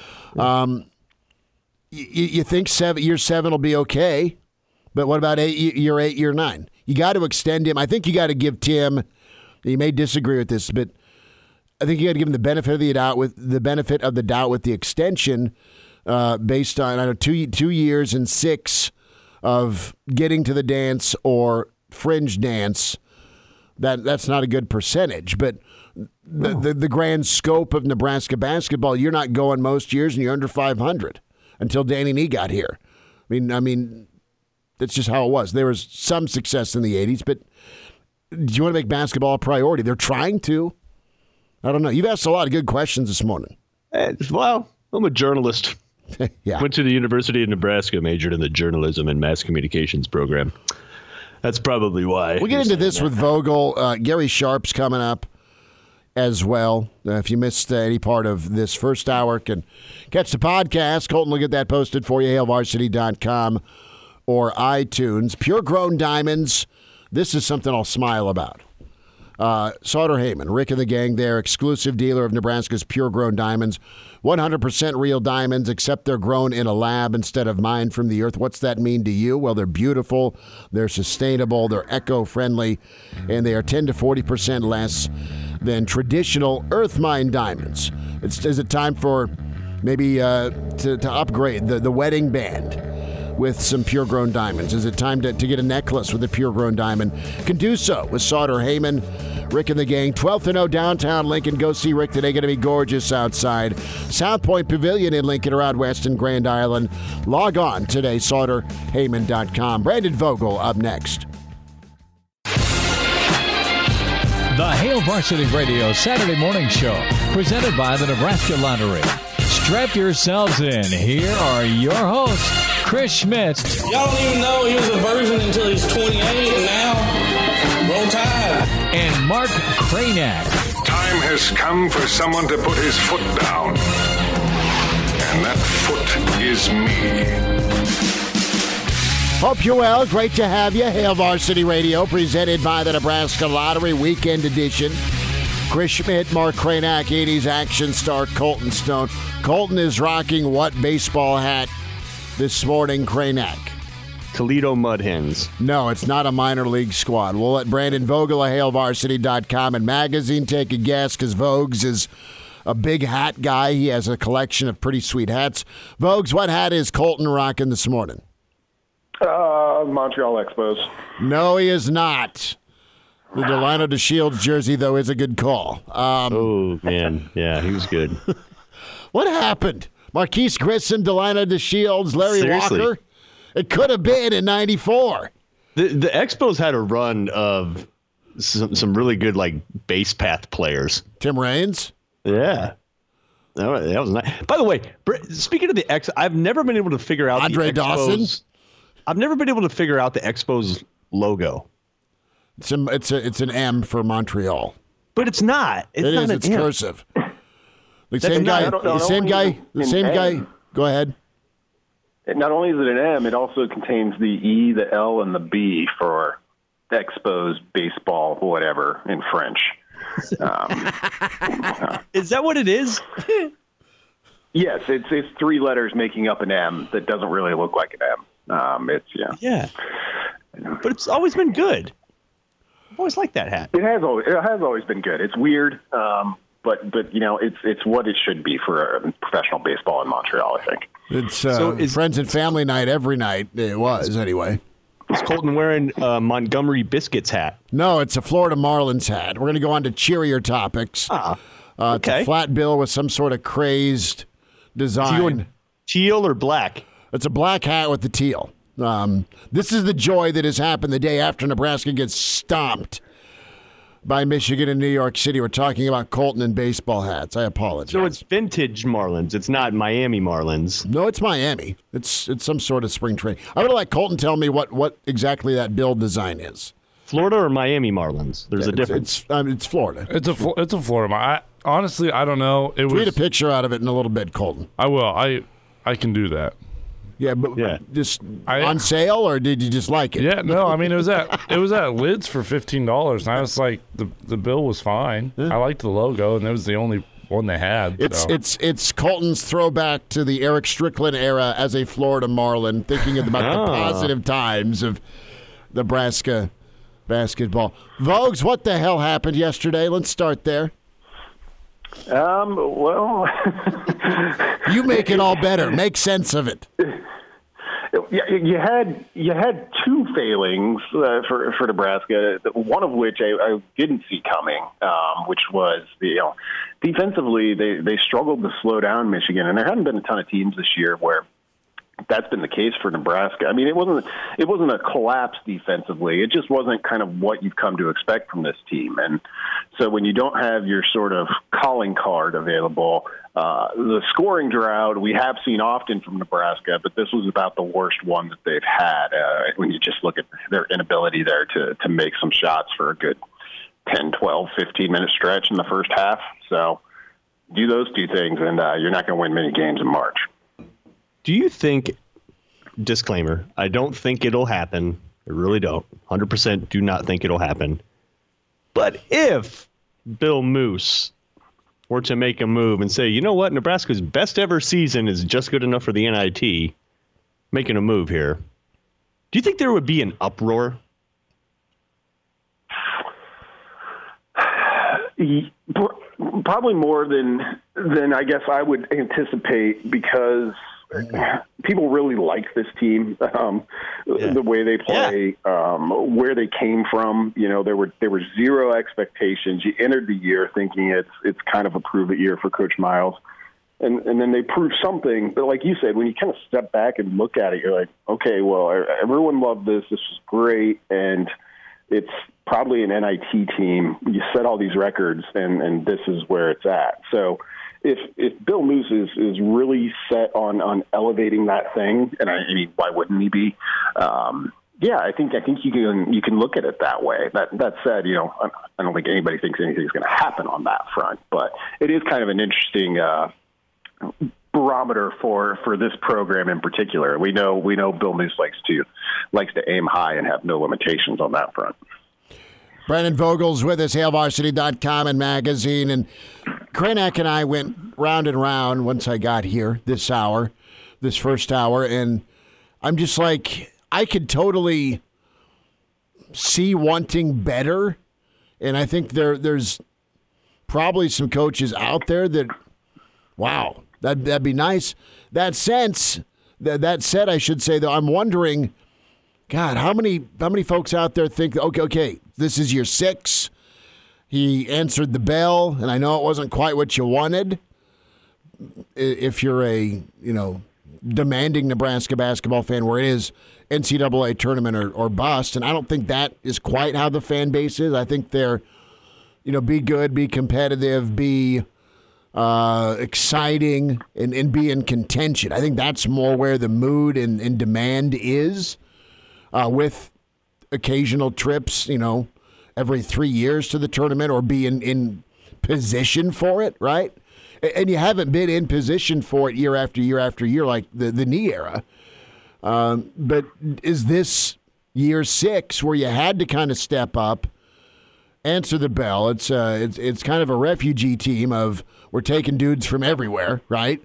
You think year 7 will be okay, but what about year 8, year 9? You got to extend him. I think you got to give Tim, you may disagree with this, but I think you got to give him the benefit of the doubt with the extension based on, I don't know, 2 years and 6 of getting to the dance or fringe dance. That's not a good percentage, but the grand scope of Nebraska basketball, you're not going most years and you're under 500 until Danny Nee got here. I mean, that's just how it was. There was some success in the 80s, but do you want to make basketball a priority? They're trying to. I don't know. You've asked a lot of good questions this morning. Well, I'm a journalist. Yeah. Went to the University of Nebraska, majored in the journalism and mass communications program. That's probably why. We'll get into this with Vogel. Gary Sharp's coming up as well. If you missed any part of this first hour, can catch the podcast. Colton will get that posted for you, HailVarsity.com or iTunes. Pure Grown Diamonds. This is something I'll smile about. Sauter Heyman, Rick and the gang there, exclusive dealer of Nebraska's Pure Grown Diamonds. 100% real diamonds, except they're grown in a lab instead of mined from the earth. What's that mean to you? Well, they're beautiful, they're sustainable, they're eco-friendly, and they are 10 to 40% less than traditional earth mine diamonds. Is it time for maybe to upgrade the wedding band with some Pure Grown Diamonds? Is it time to get a necklace with a Pure Grown Diamond? Can do so with Sauter Heyman, Rick and the gang. 12th and O downtown Lincoln. Go see Rick today. Going to be gorgeous outside. South Point Pavilion in Lincoln or out west in Grand Island. Log on today, SauterHeyman.com. Brandon Vogel up next. The Hail Varsity Radio Saturday Morning Show, presented by the Nebraska Lottery. Strap yourselves in. Here are your hosts, Chris Schmidt. Y'all don't even know he was a virgin until he's 28, and now roll tide. And Mark Cranack. Time has come for someone to put his foot down. And that foot is me. Hope you're well. Great to have you. Hail Varsity Radio, presented by the Nebraska Lottery Weekend Edition. Chris Schmidt, Mark Cranack, 80s action star Colton Stone. Colton is rocking what baseball hat this morning, Cranack? Toledo Mud Hens. No, it's not a minor league squad. We'll let Brandon Vogel of HailVarsity.com and magazine take a guess, because Vogues is a big hat guy. He has a collection of pretty sweet hats. Vogues, what hat is Colton rocking this morning? Montreal Expos. No, he is not. The Delano DeShields jersey, though, is a good call. Oh, man. Yeah, he was good. What happened? Marquise Grissom, Delino DeShields, Larry Seriously. Walker? It could have been in 94. The Expos had a run of some really good like base path players. Tim Raines? Yeah. That was nice. By the way, speaking of the I've never been able to figure out Andre the Expos. Dawson? I've never been able to figure out the Expos logo. It's an M for Montreal. But it's not. It's It not is. an It's M. cursive. The same guy. The same guy. The same guy. Go ahead. Not only is it an M, it also contains the E, the L, and the B for Expos, baseball, whatever in French. Is that what it is? Yes, it's 3 letters making up an M that doesn't really look like an M. Yeah. But it's always been good. I've always liked that hat. It has always been good. It's weird, but it's what it should be for professional baseball in Montreal, I think. It's friends and family night every night. It was anyway. Is Colton wearing a Montgomery Biscuits hat? No, it's a Florida Marlins hat. We're going to go on to cheerier topics. Okay. It's a flat bill with some sort of crazed design. Teal or black? It's a black hat with the teal. This is the joy that has happened the day after Nebraska gets stomped by Michigan and New York City. We're talking about Colton and baseball hats. I apologize. So it's vintage Marlins. It's not Miami Marlins. No, it's Miami. It's some sort of spring training. I'm going to let Colton tell me what exactly that build design is. Florida or Miami Marlins? There's a difference. It's Florida. It's a Florida. Honestly, I don't know. Tweet a picture out of it in a little bit, Colton. I will. I can do that. Yeah, but just on sale, or did you just like it? Yeah, no. I mean, it was at Lids for $15, and I was like, the bill was fine. I liked the logo, and it was the only one they had. It's Colton's throwback to the Eric Strickland era as a Florida Marlin, thinking about the positive times of Nebraska basketball. Vogues, what the hell happened yesterday? Let's start there. Well, you make it all better. Make sense of it. You had 2 failings for Nebraska, one of which I didn't see coming, which was defensively they struggled to slow down Michigan, and there haven't been a ton of teams this year where that's been the case for Nebraska. I mean, it wasn't a collapse defensively. It just wasn't kind of what you've come to expect from this team. And so when you don't have your sort of calling card available, the scoring drought we have seen often from Nebraska, but this was about the worst one that they've had when you just look at their inability there to make some shots for a good 10, 12, 15-minute stretch in the first half. So do those 2 things, and you're not going to win many games in March. Do you think, disclaimer, I don't think it'll happen. I really don't. 100% do not think it'll happen. But if Bill Moose were to make a move and say, you know what, Nebraska's best ever season is just good enough for the NIT, making a move here, do you think there would be an uproar? Probably more than I guess I would anticipate, because people really like this team, the way they play, where they came from. There were 0 expectations. You entered the year thinking it's kind of a prove-it year for Coach Miles, and then they proved something. But like you said, when you kind of step back and look at it, you're like, okay, well, everyone loved this. This was great, and it's probably an NIT team. You set all these records, and this is where it's at. So if Bill Moose is really set on elevating that thing, and I mean, why wouldn't he be? I think you can look at it that way. That said, I don't think anybody thinks anything's going to happen on that front, but it is kind of an interesting barometer for this program in particular. We know Bill Moose likes to aim high and have no limitations on that front. Brandon Vogel's with us, HailVarsity.com and magazine. And Krenak and I went round and round once I got here this first hour. And I'm just like, I could totally see wanting better. And I think there's probably some coaches out there that, wow, that'd be nice. That said, I should say, though, I'm wondering, God, how many folks out there think, okay, this is year 6. He answered the bell, and I know it wasn't quite what you wanted, if you're a, demanding Nebraska basketball fan where it is NCAA tournament or bust, and I don't think that is quite how the fan base is. I think they're, be good, be competitive, be exciting, and be in contention. I think that's more where the mood and demand is, with occasional trips, every 3 years to the tournament or be in position for it, right? And you haven't been in position for it year after year after year like the knee era. But is this year 6 where you had to kind of step up, answer the bell? It's kind of a refugee team of we're taking dudes from everywhere, right?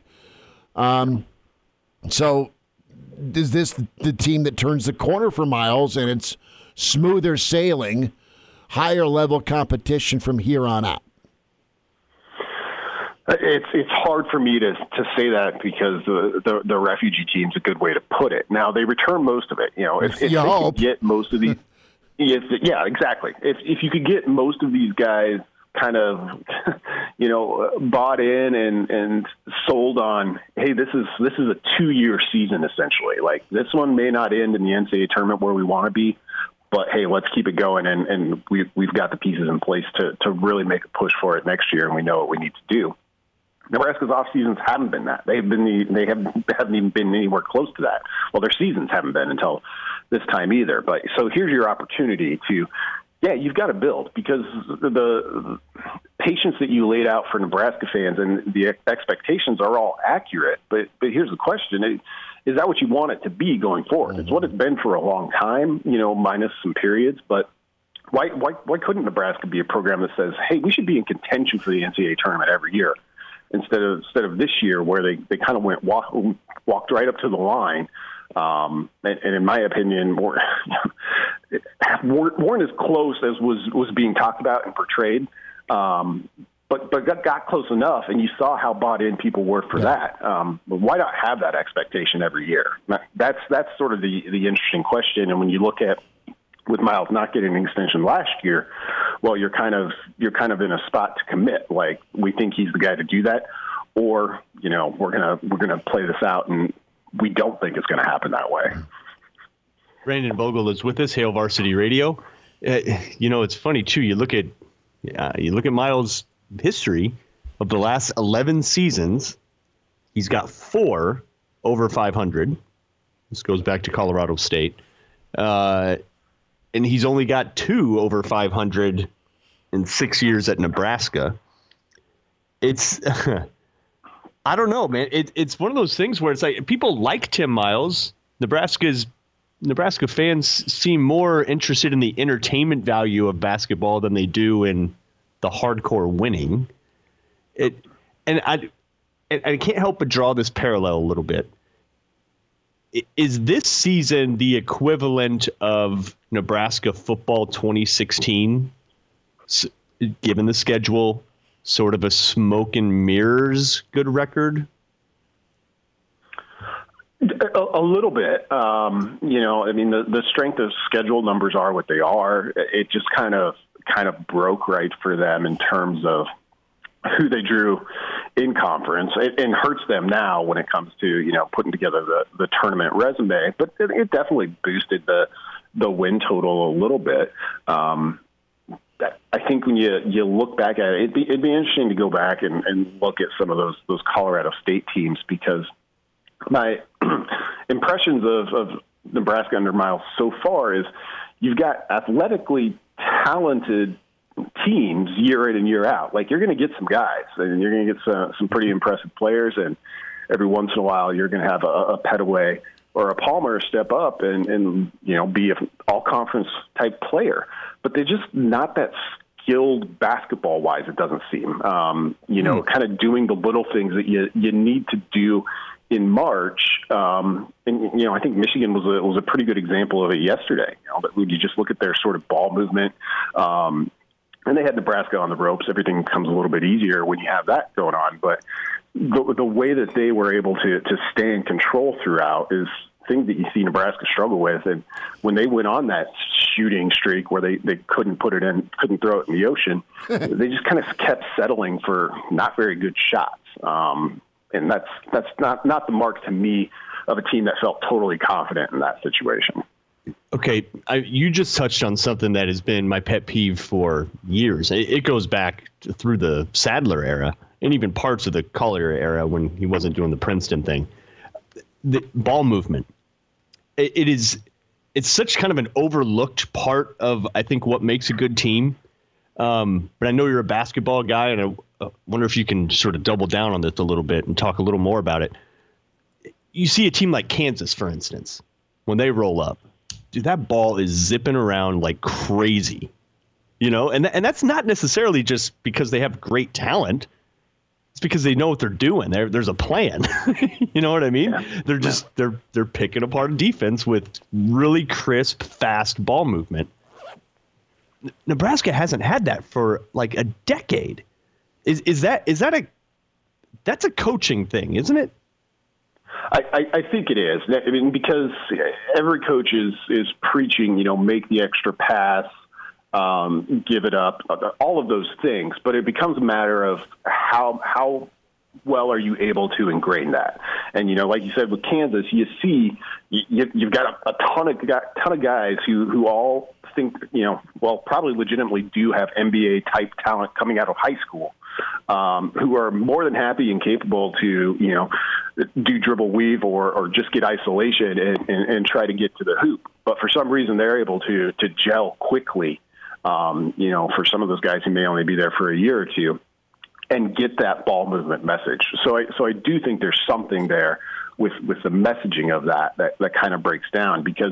So is this the team that turns the corner for Miles and it's smoother sailing, higher level competition from here on out? It's hard for me to say that because the refugee team's a good way to put it. Now they return most of it. If they could get most of these, yeah, exactly. If you could get most of these guys kind of, bought in and sold on, hey, this is a 2-year season essentially. Like this one may not end in the NCAA tournament where we want to be, but hey, let's keep it going, and we've got the pieces in place to really make a push for it next year, and we know what we need to do. Nebraska's off seasons haven't been that. They haven't even been anywhere close to that. Well, their seasons haven't been until this time either. But so here's your opportunity to, you've got to build, because the patience that you laid out for Nebraska fans and the expectations are all accurate. But here's the question: is that what you want it to be going forward? Mm-hmm. It's what it's been for a long time, minus some periods, but. Why couldn't Nebraska be a program that says, hey, we should be in contention for the NCAA tournament every year? Instead of this year where they kind of walked right up to the line, and in my opinion, weren't as close as was being talked about and portrayed, but got close enough, and you saw how bought in people were for that. But why not have that expectation every year? That's sort of the interesting question. And when you look at with Miles not getting an extension last year, well, you're kind of in a spot to commit. Like, we think he's the guy to do that, or we're gonna play this out, and we don't think it's going to happen that way. Brandon Vogel is with us, Hail Varsity Radio. It's funny too. You look at Miles' history of the last 11 seasons. He's got 4 over 500. This goes back to Colorado State. And he's only got 2 over 500 in 6 years at Nebraska. It's, I don't know, man. It's one of those things where it's like people like Tim Miles. Nebraska fans seem more interested in the entertainment value of basketball than they do in the hardcore winning. And I can't help but draw this parallel a little bit. Is this season the equivalent of Nebraska football 2016, given the schedule, sort of a smoke and mirrors good record? A little bit. The strength of schedule numbers are what they are. It just kind of broke right for them in terms of who they drew in conference. It hurts them now when it comes to, putting together the tournament resume, but it definitely boosted the win total a little bit. I think when you look back at it, it'd be interesting to go back and look at some of those Colorado State teams, because my impressions of Nebraska under Miles so far is you've got athletically talented teams year in and year out. Like, you're going to get some guys, and you're going to get some pretty impressive players, and every once in a while you're going to have a Petaway or a Palmer step up and be an all-conference type player. But they're just not that skilled basketball-wise, it doesn't seem. Kind of doing the little things that you need to do in March. I think Michigan was a pretty good example of it yesterday. But when you just look at their sort of ball movement, and they had Nebraska on the ropes, everything comes a little bit easier when you have that going on. But the way that they were able to stay in control throughout is things that you see Nebraska struggle with. And when they went on that shooting streak where they couldn't put it in, couldn't throw it in the ocean, they just kind of kept settling for not very good shots. And that's not the mark to me of a team that felt totally confident in that situation. Okay, you just touched on something that has been my pet peeve for years. It goes back through the Sadler era and even parts of the Collier era when he wasn't doing the Princeton thing. The ball movement. It's such kind of an overlooked part of, I think, what makes a good team. But I know you're a basketball guy, and I wonder if you can sort of double down on this a little bit and talk a little more about it. You see a team like Kansas, for instance, when they roll up, dude, that ball is zipping around like crazy, and that's not necessarily just because they have great talent. It's because they know what they're doing. There's a plan. You know what I mean? Yeah. They're just they're picking apart a defense with really crisp, fast ball movement. Nebraska hasn't had that for like a decade. Is that that's a coaching thing, isn't it? I think it is. I mean, because every coach is preaching, make the extra pass, give it up, all of those things. But it becomes a matter of how well are you able to ingrain that? And, like you said with Kansas, you see you've got a ton of guys who all think, probably legitimately do have NBA type talent coming out of high school, who are more than happy and capable to, do dribble weave or just get isolation and try to get to the hoop. But for some reason, they're able to gel quickly, for some of those guys who may only be there for a year or two, and get that ball movement message. So I do think there's something there with the messaging of that kind of breaks down because,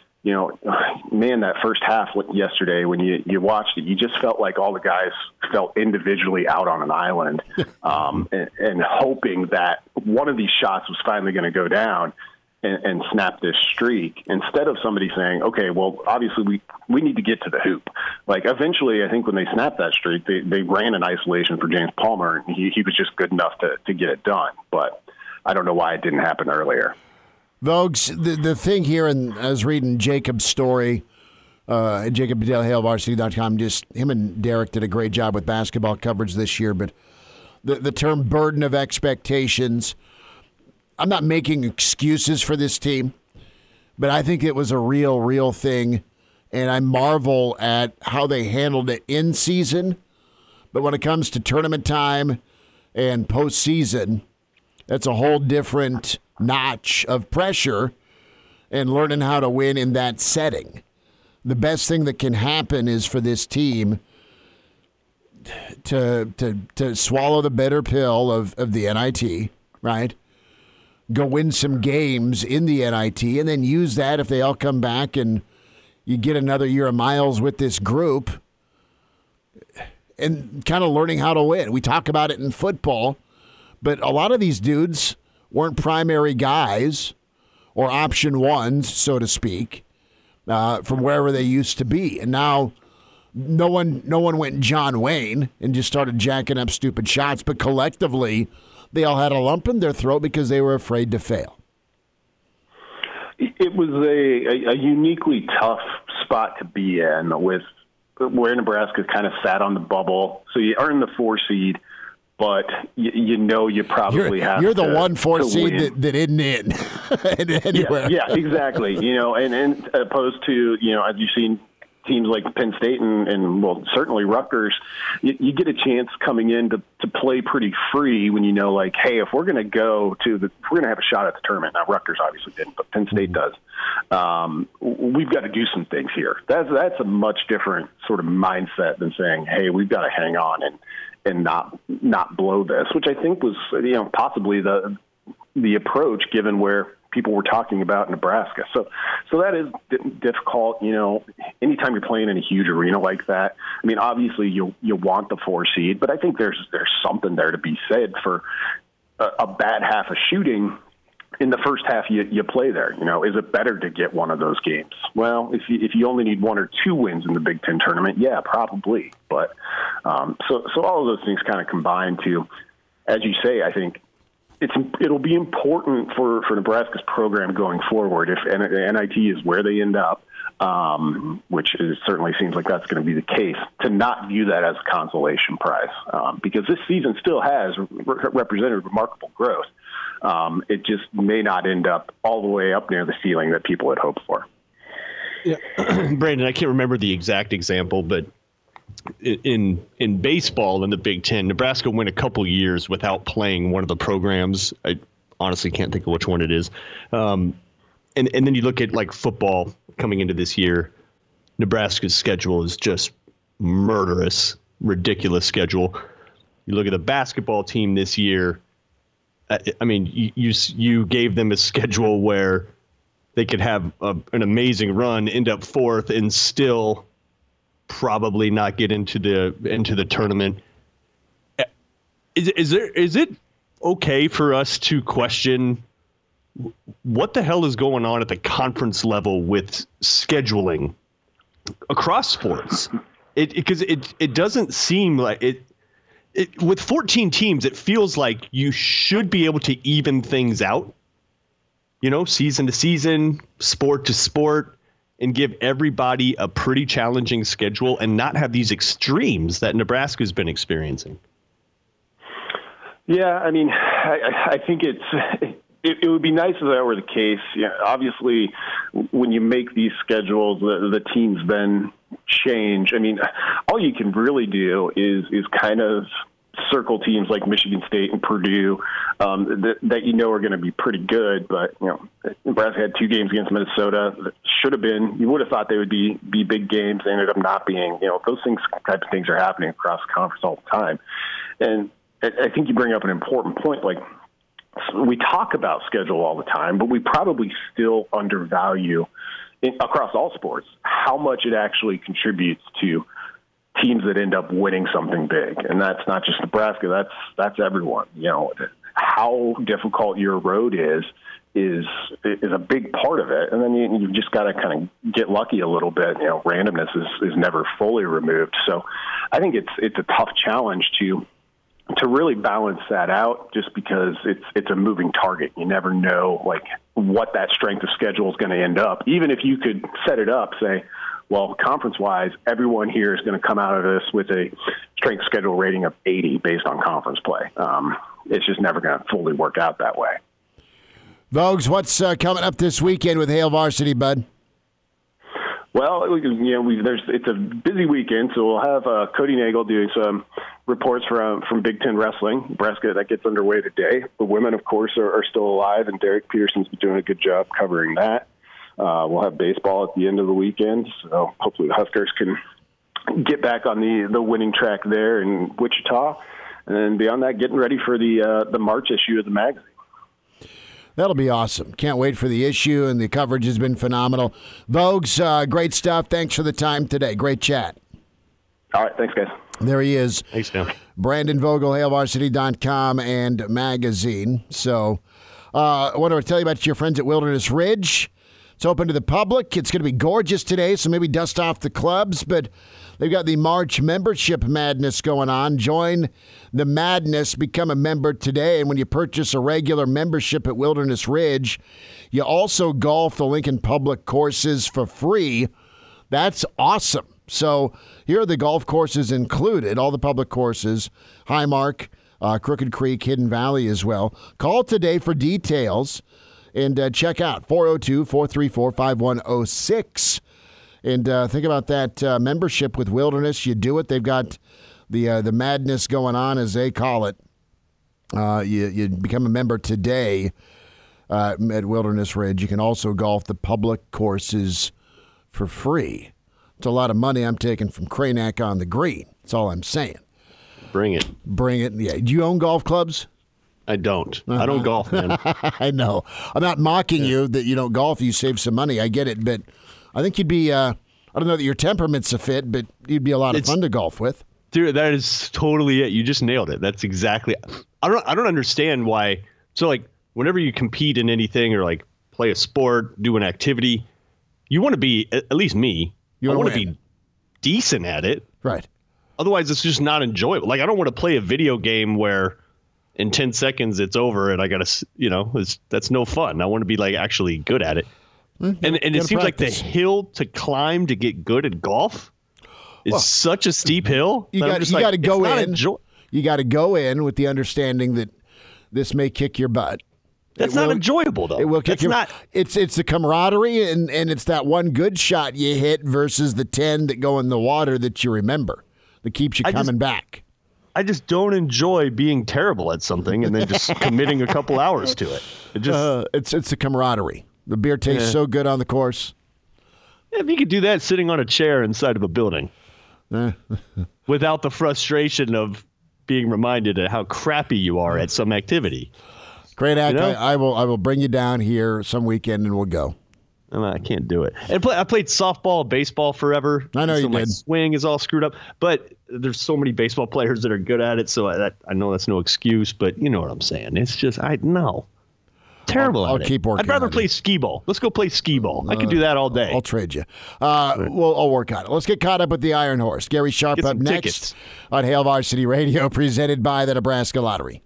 man, that first half yesterday when you watched it, you just felt like all the guys felt individually out on an island and hoping that one of these shots was finally going to go down and snap this streak instead of somebody saying, okay, well, obviously we need to get to the hoop. Like eventually, I think when they snapped that streak, they ran an isolation for James Palmer, and he was just good enough to get it done. But I don't know why it didn't happen earlier. Vogues, the thing here, and I was reading Jacob's story, Jacob Bedell, HailVarsity.com, just him and Derek did a great job with basketball coverage this year, but the term burden of expectations, I'm not making excuses for this team, but I think it was a real thing, and I marvel at how they handled it in season, but when it comes to tournament time and postseason, that's a whole different notch of pressure and learning how to win in that setting. The best thing that can happen is for this team to swallow the bitter pill of the NIT, right? Go win some games in the NIT and then use that if they all come back and you get another year of miles with this group and kind of learning how to win. We talk about it in football, but a lot of these dudes weren't primary guys or option ones, so to speak, from wherever they used to be. And now no one went John Wayne and just started jacking up stupid shots, but collectively they all had a lump in their throat because they were afraid to fail. It was a uniquely tough spot to be in with where Nebraska kind of sat on the bubble. So you earned the 4 seed, but you probably have. You're the 1-4 seed that isn't in anywhere. Yeah, exactly. And opposed to as you've seen teams like Penn State and well, certainly Rutgers, you get a chance coming in to play pretty free when like, hey, if we're going to if we're going to have a shot at the tournament. Now Rutgers obviously didn't, but Penn State does. We've got to do some things here. That's a much different sort of mindset than saying, hey, we've got to hang on and not blow this, which I think was possibly the approach given where people were talking about Nebraska. So that is difficult. Anytime you're playing in a huge arena like that, I mean, obviously you want the 4 seed, but I think there's something there to be said for a bad half of shooting in the first half you play there. Is it better to get one of those games? Well, if you only need 1 or 2 wins in the Big Ten tournament, yeah, probably. But so all of those things kind of combine to, as you say, I think it'll be important for Nebraska's program going forward if NIT is where they end up. which certainly seems like that's going to be the case, to not view that as a consolation prize, because this season still has represented remarkable growth. It just may not end up all the way up near the ceiling that people had hoped for. Yeah. Brandon, I can't remember the exact example, but in baseball in the Big Ten, Nebraska went a couple years without playing one of the programs. I honestly can't think of which one it is. And then you look at like football coming into this year, Nebraska's schedule is just murderous, ridiculous schedule. You look at the basketball team this year. I mean, you gave them a schedule where they could have an amazing run, end up fourth, and still probably not get into the tournament. Is it okay for us to question what the hell is going on at the conference level with scheduling across sports? Because it doesn't seem like it. With 14 teams, it feels like you should be able to even things out, season to season, sport to sport, and give everybody a pretty challenging schedule and not have these extremes that Nebraska's been experiencing. Yeah, I mean, I think it would be nice if that were the case. Yeah, obviously, when you make these schedules, the teams then change. I mean, all you can really do is kind of circle teams like Michigan State and Purdue that are going to be pretty good. But Nebraska had 2 games against Minnesota that should have been. You would have thought they would be big games. They ended up not being. Those type of things are happening across the conference all the time. And I think you bring up an important point. Like, we talk about schedule all the time, but we probably still undervalue across all sports how much it actually contributes to teams that end up winning something big. And that's not just Nebraska, that's everyone. How difficult your road is a big part of it. And then you just got to kind of get lucky a little bit. Randomness is never fully removed. So I think it's a tough challenge to really balance that out, just because it's a moving target. You never know what that strength of schedule is going to end up. Even if you could set it up, say, well, conference-wise, everyone here is going to come out of this with a strength schedule rating of 80 based on conference play. It's just never going to fully work out that way. Vogues, what's coming up this weekend with Hail Varsity, bud? Well, it's a busy weekend, so we'll have Cody Nagel doing some reports from Big Ten Wrestling. Nebraska, that gets underway today. The women, of course, are still alive, and Derek Peterson's been doing a good job covering that. We'll have baseball at the end of the weekend, so hopefully the Huskers can get back on the winning track there in Wichita. And then beyond that, getting ready for the March issue of the magazine. That'll be awesome. Can't wait for the issue, and the coverage has been phenomenal. Vogues, great stuff. Thanks for the time today. Great chat. All right. Thanks, guys. There he is. Thanks, man. Brandon Vogel, HailVarsity.com and magazine. So I want to tell you about your friends at Wilderness Ridge. It's open to the public. It's going to be gorgeous today, so maybe dust off the clubs, but they've got the March membership madness going on. Join the madness. Become a member today. And when you purchase a regular membership at Wilderness Ridge, you also golf the Lincoln Public courses for free. That's awesome. So here are the golf courses included, all the public courses, Highmark, Crooked Creek, Hidden Valley as well. Call today for details and check out 402-434-5106. And think about that membership with Wilderness. You do it. They've got the madness going on, as they call it. You become a member today at Wilderness Ridge. You can also golf the public courses for free. It's a lot of money I'm taking from Cranack on the green. That's all I'm saying. Bring it. Bring it. Yeah. Do you own golf clubs? I don't. I don't golf, man. I know. I'm not mocking you that you don't golf. You save some money. I get it. But I think you'd be, I don't know that your temperament's a fit, but you'd be a lot of fun to golf with. Dude, that is totally it. You just nailed it. That's exactly. I don't understand why. So, like, whenever you compete in anything or, like, play a sport, do an activity, you want to be, at least me, I want to be decent at it. Right. Otherwise, it's just not enjoyable. Like, I don't want to play a video game where in 10 seconds it's over and I got to, that's no fun. I want to be, like, actually good at it. And it seems like the hill to climb to get good at golf is such a steep hill. You got to go in. You got to go in with the understanding that this may kick your butt. That's not enjoyable, though. It will kick your butt. It's the camaraderie, and it's that one good shot you hit versus the 10 that go in the water that you remember, that keeps you coming back. I just don't enjoy being terrible at something and then just committing a couple hours to it. It's the camaraderie. The beer tastes so good on the course. Yeah, if you could do that sitting on a chair inside of a building without the frustration of being reminded of how crappy you are at some activity. Great act. I will bring you down here some weekend and we'll go. I can't do it. And I played softball, baseball forever. I know you did. My swing is all screwed up. But there's so many baseball players that are good at it, so I know that's no excuse. But you know what I'm saying. It's just no. Terrible at it. I'll keep working. I'd rather play skee ball. Let's go play skee ball. I could do that all day. I'll trade you. I'll work on it. Let's get caught up with the Iron Horse. Gary Sharp up next on Hail Varsity Radio, presented by the Nebraska Lottery.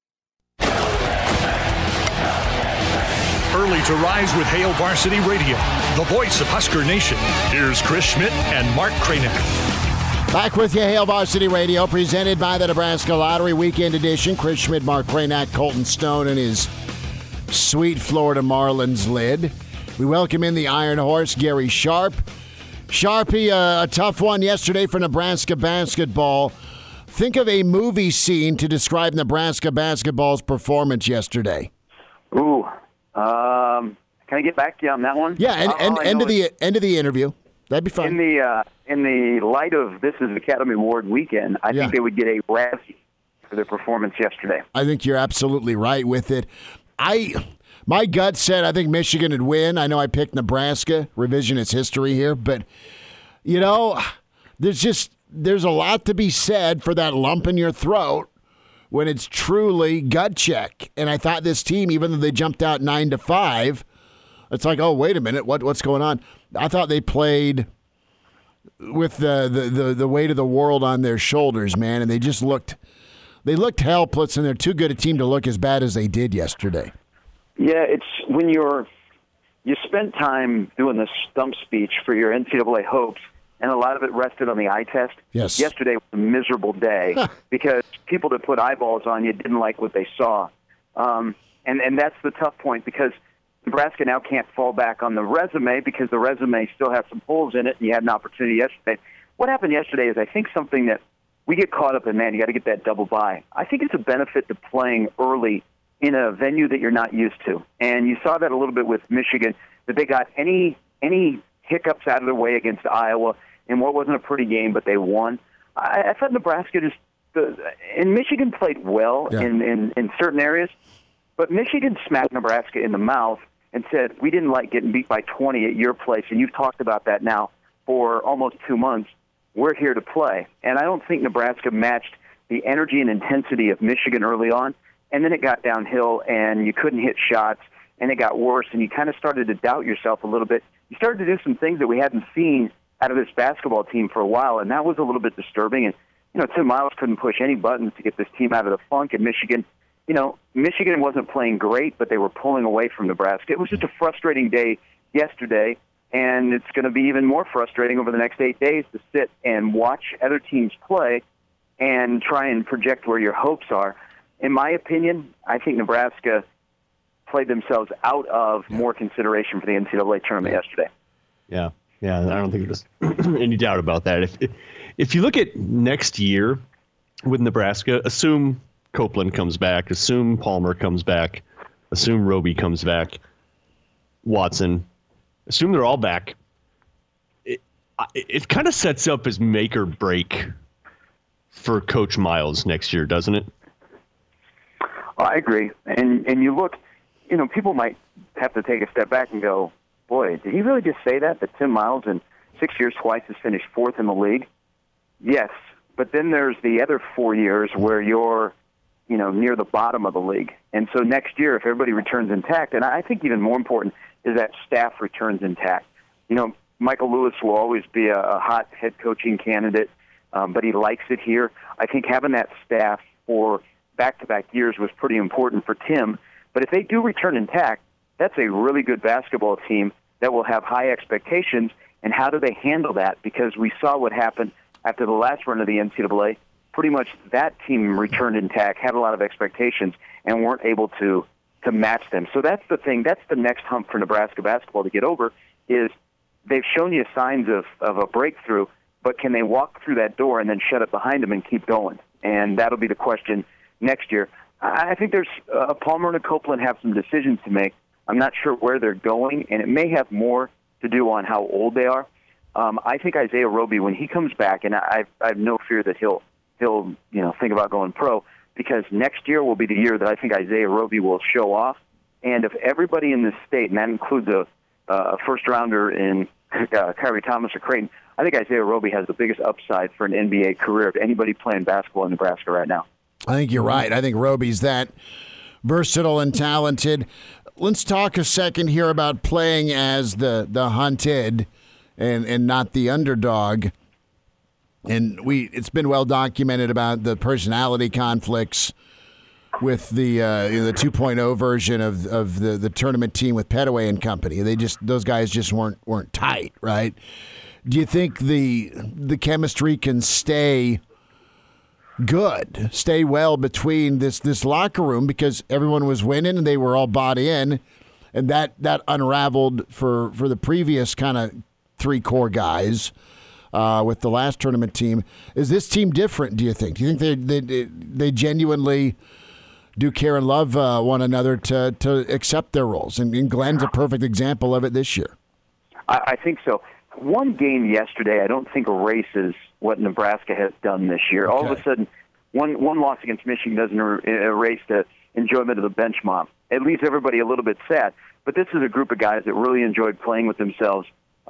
Early to rise with Hail Varsity Radio, the voice of Husker Nation. Here's Chris Schmidt and Mark Cranack. Back with you, Hail Varsity Radio, presented by the Nebraska Lottery Weekend Edition. Chris Schmidt, Mark Cranack, Colton Stone, and his sweet Florida Marlins lid. We welcome in the Iron Horse, Gary Sharp. Sharpie, a tough one yesterday for Nebraska basketball. Think of a movie scene to describe Nebraska basketball's performance yesterday. Ooh. Can I get back to you on that one? Yeah, end of the interview. That'd be fun. In the light of this is Academy Award weekend, I think they would get a Razzie for their performance yesterday. I think you're absolutely right with it. My gut said I think Michigan would win. I know I picked Nebraska. Revisionist history here, but there's a lot to be said for that lump in your throat when it's truly gut check. And I thought this team, even though they jumped out 9-5, it's like, oh, wait a minute, what's going on? I thought they played with the weight of the world on their shoulders, man, and they just looked helpless, and they're too good a team to look as bad as they did yesterday. Yeah, it's when you spent time doing this stump speech for your NCAA hopes, and a lot of it rested on the eye test. Yes. Yesterday was a miserable day because people that put eyeballs on you didn't like what they saw. And that's the tough point because Nebraska now can't fall back on the resume because the resume still has some holes in it, and you had an opportunity yesterday. What happened yesterday is I think something that we get caught up in, man, you got to get that double bye. I think it's a benefit to playing early in a venue that you're not used to. And you saw that a little bit with Michigan, that they got any hiccups out of their way against Iowa in what wasn't a pretty game, but they won. I thought Nebraska and Michigan played well in certain areas, but Michigan smacked Nebraska in the mouth and said, we didn't like getting beat by 20 at your place, and you've talked about that now for almost 2 months. We're here to play. And I don't think Nebraska matched the energy and intensity of Michigan early on, and then it got downhill, and you couldn't hit shots, and it got worse, and you kind of started to doubt yourself a little bit. You started to do some things that we hadn't seen out of this basketball team for a while, and that was a little bit disturbing. And, Tim Miles couldn't push any buttons to get this team out of the funk, and Michigan wasn't playing great, but they were pulling away from Nebraska. It was just a frustrating day yesterday, and it's going to be even more frustrating over the next 8 days to sit and watch other teams play and try and project where your hopes are. In my opinion, I think Nebraska played themselves out of more consideration for the NCAA tournament yesterday. Yeah, I don't think there's any doubt about that. If you look at next year with Nebraska, assume Copeland comes back, assume Palmer comes back, assume Roby comes back, Watson, assume they're all back. It kind of sets up as make or break for Coach Miles next year, doesn't it? I agree. And you look, people might have to take a step back and go, boy, did he really just say that Tim Miles in 6 years twice has finished fourth in the league? Yes. But then there's the other 4 years where you're, near the bottom of the league. And so next year, if everybody returns intact, and I think even more important is that staff returns intact. Michael Lewis will always be a hot head coaching candidate, but he likes it here. I think having that staff for back-to-back years was pretty important for Tim. But if they do return intact, that's a really good basketball team that will have high expectations, and how do they handle that? Because we saw what happened after the last run of the NCAA. Pretty much that team returned intact, had a lot of expectations, and weren't able to match them. So that's the thing. That's the next hump for Nebraska basketball to get over, is they've shown you signs of a breakthrough, but can they walk through that door and then shut it behind them and keep going? And that'll be the question next year. I think there's Palmer and Copeland have some decisions to make. I'm not sure where they're going, and it may have more to do on how old they are. I think Isaiah Roby, when he comes back, and I have no fear that he'll think about going pro, because next year will be the year that I think Isaiah Roby will show off. And if everybody in this state, and that includes a first-rounder in Kyrie Thomas or Creighton, I think Isaiah Roby has the biggest upside for an NBA career of anybody playing basketball in Nebraska right now. I think you're right. I think Roby's that versatile and talented. Let's talk a second here about playing as the hunted and not the underdog. And it's been well documented about the personality conflicts with the 2.0 version of the tournament team with Pettaway and company. Those guys just weren't tight, right? Do you think the chemistry can stay well between this locker room, because everyone was winning and they were all bought in, and that unraveled for the previous kind of three core guys with the last tournament team? Is this team different, do you think? Do you think they genuinely do care and love one another to accept their roles? And Glenn's a perfect example of it this year. I think so. One game yesterday I don't think erases what Nebraska has done this year. Okay. All of a sudden, one loss against Michigan doesn't erase the enjoyment of the bench mob. It leaves everybody a little bit sad. But this is a group of guys that really enjoyed playing with themselves.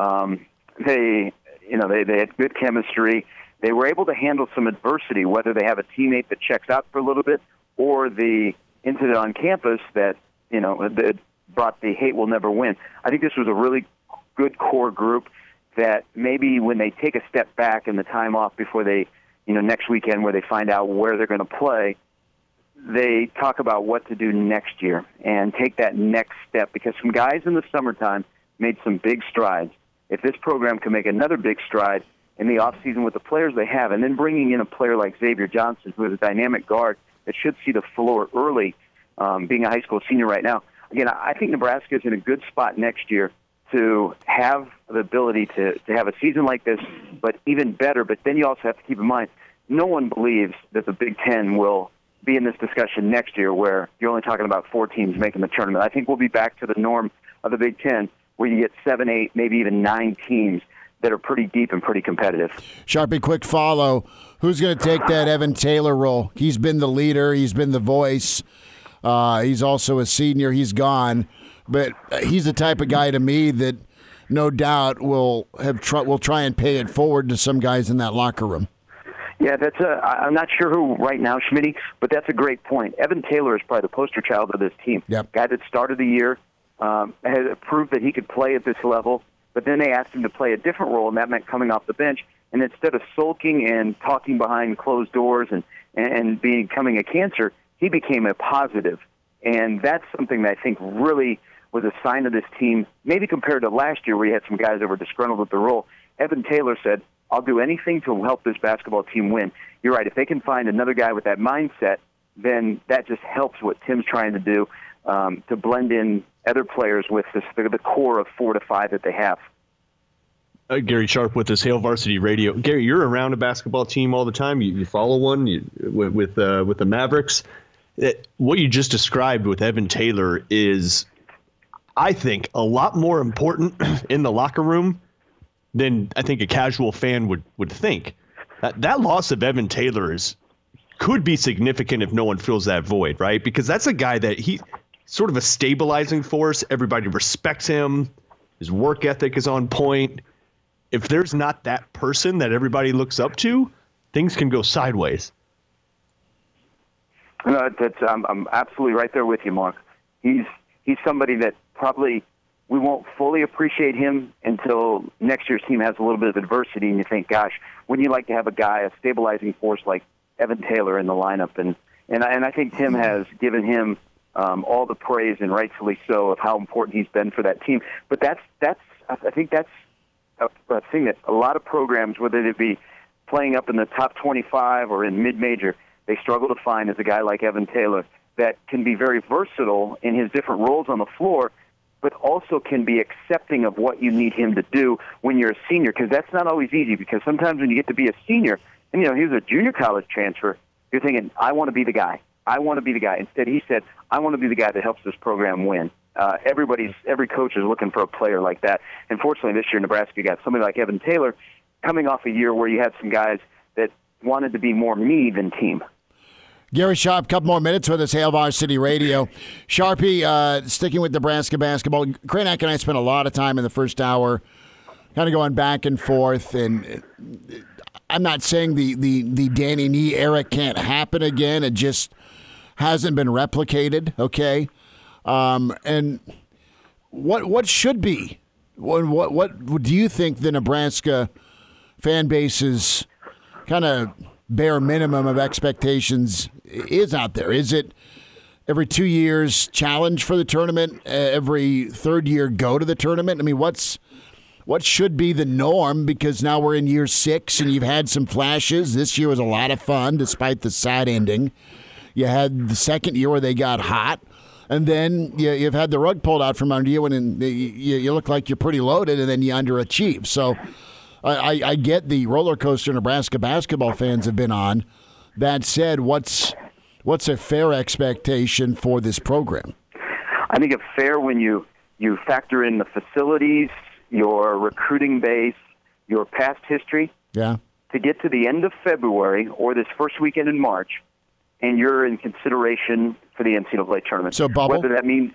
They had good chemistry. They were able to handle some adversity, whether they have a teammate that checks out for a little bit or the incident on campus that brought the hate will never win. I think this was a really good core group that maybe when they take a step back and the time off before they, next weekend where they find out where they're going to play, they talk about what to do next year and take that next step, because some guys in the summertime made some big strides. If this program can make another big stride in the offseason with the players they have, and then bringing in a player like Xavier Johnson, who is a dynamic guard that should see the floor early, being a high school senior right now, again, I think Nebraska is in a good spot next year to have the ability to have a season like this, but even better. But then you also have to keep in mind, no one believes that the Big Ten will be in this discussion next year where you're only talking about 4 teams making the tournament. I think we'll be back to the norm of the Big Ten, where you get 7, 8, maybe even 9 teams that are pretty deep and pretty competitive. Sharpie, quick follow. Who's going to take that Evan Taylor role? He's been the leader. He's been the voice. He's also a senior. He's gone. But he's the type of guy to me that no doubt will try and pay it forward to some guys in that locker room. Yeah, I'm not sure who right now, Schmitty, but that's a great point. Evan Taylor is probably the poster child of this team. Yep. Guy that started the year, had proved that he could play at this level, but then they asked him to play a different role, and that meant coming off the bench. And instead of sulking and talking behind closed doors and becoming a cancer, he became a positive. And that's something that I think really was a sign of this team, maybe compared to last year where you had some guys that were disgruntled with the role. Evan Taylor said, I'll do anything to help this basketball team win. You're right. If they can find another guy with that mindset, then that just helps what Tim's trying to do to blend in other players with the core of 4 to 5 that they have. Gary Sharp with this Hail Varsity Radio. Gary, you're around a basketball team all the time. You follow one with the Mavericks. What you just described with Evan Taylor is, I think, a lot more important in the locker room than I think a casual fan would think. That loss of Evan Taylor could be significant if no one fills that void, right? Because that's a guy that he sort of a stabilizing force. Everybody respects him. His work ethic is on point. If there's not that person that everybody looks up to, things can go sideways. I'm absolutely right there with you, Mark. He's somebody that probably we won't fully appreciate him until next year's team has a little bit of adversity, and you think, gosh, wouldn't you like to have a guy, a stabilizing force like Evan Taylor in the lineup? And I think Tim has given him all the praise, and rightfully so, of how important he's been for that team. But I think that's a thing that a lot of programs, whether they be playing up in the top 25 or in mid-major, they struggle to find is a guy like Evan Taylor that can be very versatile in his different roles on the floor, but also can be accepting of what you need him to do when you're a senior, because that's not always easy, because sometimes when you get to be a senior, and, he was a junior college transfer, you're thinking, I want to be the guy. I want to be the guy. Instead, he said, I want to be the guy that helps this program win. Every coach is looking for a player like that. And fortunately, this year, Nebraska got somebody like Evan Taylor coming off a year where you had some guys that wanted to be more me than team. Gary Sharp, a couple more minutes with us, Hail Varsity Radio. Sharpie, sticking with Nebraska basketball, Cranack and I spent a lot of time in the first hour kind of going back and forth, and I'm not saying the Danny Nee era can't happen again. It just hasn't been replicated, okay? And what should be? What do you think the Nebraska fan base's kind of bare minimum of expectations is out there? Is it every 2 years challenge for the tournament, every third year go to the tournament? I mean, what should be the norm? Because now we're in year 6 and you've had some flashes. This year was a lot of fun despite the sad ending. You had the second year where they got hot. And then you've had the rug pulled out from under you, and you look like you're pretty loaded, and then you underachieve. So I get the roller coaster Nebraska basketball fans have been on. That said, what's a fair expectation for this program? I think it's fair when you factor in the facilities, your recruiting base, your past history. Yeah. To get to the end of February or this first weekend in March, and you're in consideration for the NCAA tournament. So bubble? Whether that means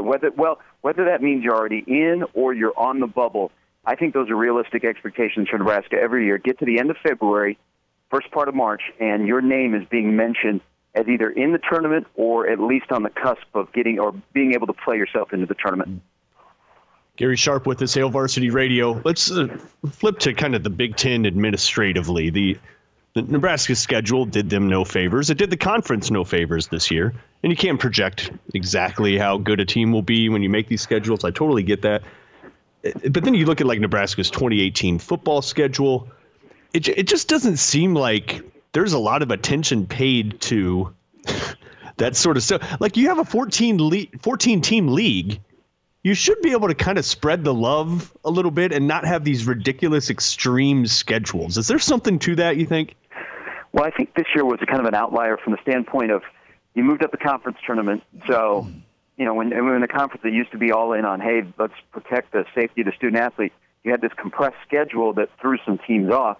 you're already in or you're on the bubble, I think those are realistic expectations for Nebraska every year. Get to the end of February, first part of March, and your name is being mentioned as either in the tournament or at least on the cusp of getting or being able to play yourself into the tournament. Gary Sharp with us, Hail Varsity Radio. Let's flip to kind of the Big Ten administratively. The Nebraska schedule did them no favors. It did the conference no favors this year. And you can't project exactly how good a team will be when you make these schedules. I totally get that. But then you look at like Nebraska's 2018 football schedule. It just doesn't seem like there's a lot of attention paid to that sort of stuff. Like you have a 14-team league. You should be able to kind of spread the love a little bit and not have these ridiculous extreme schedules. Is there something to that, you think? Well, I think this year was kind of an outlier from the standpoint of you moved up the conference tournament. So, when the conference that used to be all in on, hey, let's protect the safety of the student athlete, you had this compressed schedule that threw some teams off.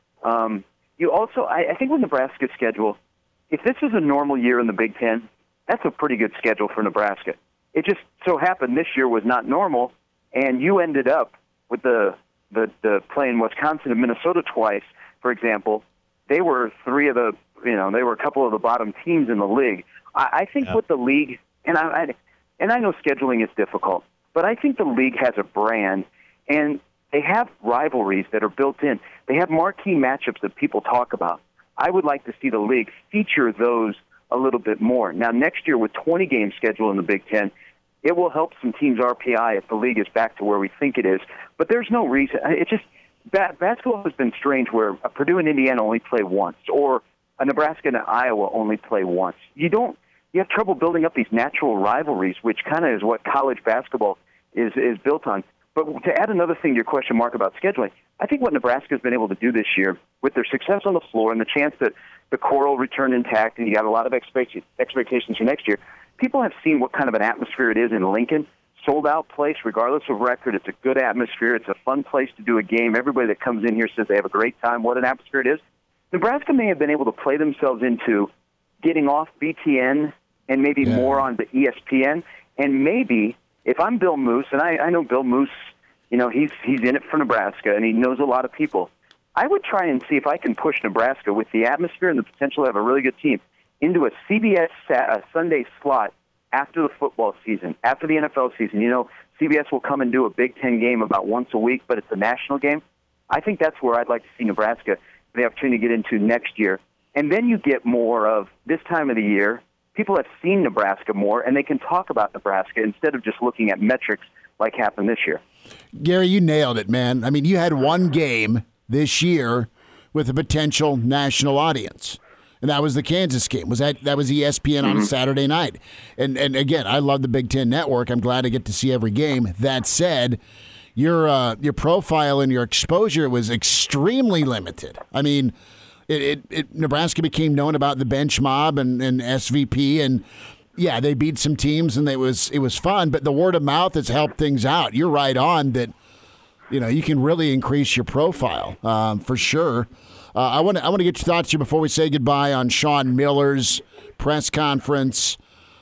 You also, I think with Nebraska's schedule, if this was a normal year in the Big Ten, that's a pretty good schedule for Nebraska. It just so happened this year was not normal, and you ended up with the playing Wisconsin and Minnesota twice, for example. They were they were a couple of the bottom teams in the league. I think with the league, and I know scheduling is difficult, but I think the league has a brand, and they have rivalries that are built in. They have marquee matchups that people talk about. I would like to see the league feature those a little bit more. Now, next year with 20-game schedule in the Big Ten, it will help some teams' RPI if the league is back to where we think it is. But there's no reason. It's just basketball has been strange where Purdue and Indiana only play once, or a Nebraska and Iowa only play once. You have trouble building up these natural rivalries, which kind of is what college basketball is built on. But to add another thing to your question, Mark, about scheduling, I think what Nebraska has been able to do this year with their success on the floor and the chance that the core will return intact and you got a lot of expectations for next year, people have seen what kind of an atmosphere it is in Lincoln. Sold-out place, regardless of record. It's a good atmosphere. It's a fun place to do a game. Everybody that comes in here says they have a great time. What an atmosphere it is. Nebraska may have been able to play themselves into getting off BTN and maybe more on the ESPN. And maybe, if I'm Bill Moose, and I know Bill Moose, he's in it for Nebraska, and he knows a lot of people, I would try and see if I can push Nebraska with the atmosphere and the potential to have a really good team into a CBS Sunday slot after the football season, after the NFL season. CBS will come and do a Big Ten game about once a week, but it's a national game. I think that's where I'd like to see Nebraska the opportunity to get into next year. And then you get more of this time of the year, people have seen Nebraska more, and they can talk about Nebraska instead of just looking at metrics like happened this year. Gary, you nailed it, man. I mean, you had one game this year with a potential national audience, and that was the Kansas game. That was ESPN on a Saturday night. And again, I love the Big Ten Network. I'm glad I get to see every game. That said, your profile and your exposure was extremely limited. I mean, Nebraska became known about the bench mob and SVP, and yeah, they beat some teams and it was fun, but the word of mouth has helped things out. You're right on that. You can really increase your profile for sure. I want to get your thoughts here before we say goodbye on Sean Miller's press conference.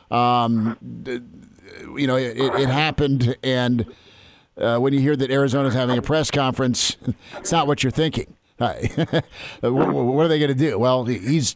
It happened, and when you hear that Arizona's having a press conference, it's not what you're thinking. What are they going to do? Well, he's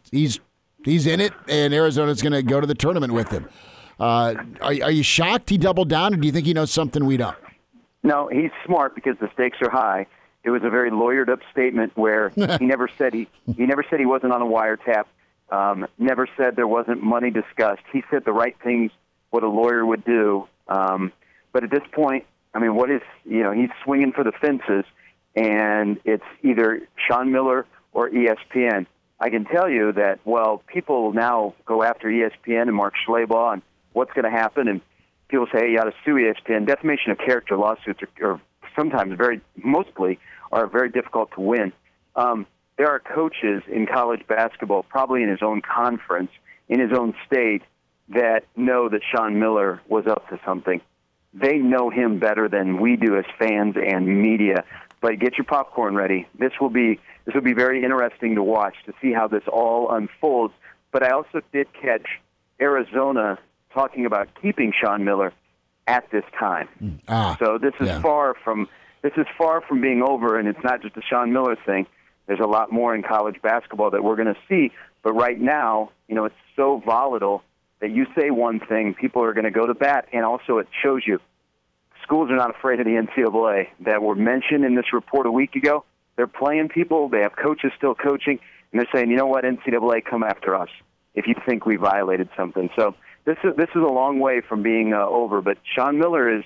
in it, and Arizona's going to go to the tournament with him. Are you shocked he doubled down, or do you think he knows something we don't? No, he's smart because the stakes are high. It was a very lawyered-up statement where he never said he wasn't on a wiretap. Never said there wasn't money discussed. He said the right things, what a lawyer would do. But at this point, I mean, he's swinging for the fences, and it's either Sean Miller or ESPN. I can tell you that, people now go after ESPN and Mark Schlabach and what's going to happen, and people say, hey, you ought to sue ESPN. Defamation of character lawsuits are sometimes mostly very difficult to win. There are coaches in college basketball, probably in his own conference, in his own state, that know that Sean Miller was up to something. They know him better than we do as fans and media. But get your popcorn ready. This will be very interesting to watch, to see how this all unfolds. But I also did catch Arizona talking about keeping Sean Miller at this time. So this is far from being over, and it's not just a Sean Miller thing. There's a lot more in college basketball that we're going to see. But right now, it's so volatile that you say one thing, people are going to go to bat, and also it shows you schools are not afraid of the NCAA that were mentioned in this report a week ago. They're playing people. They have coaches still coaching, and they're saying, you know what, NCAA, come after us if you think we violated something. So this is a long way from being over. But Sean Miller is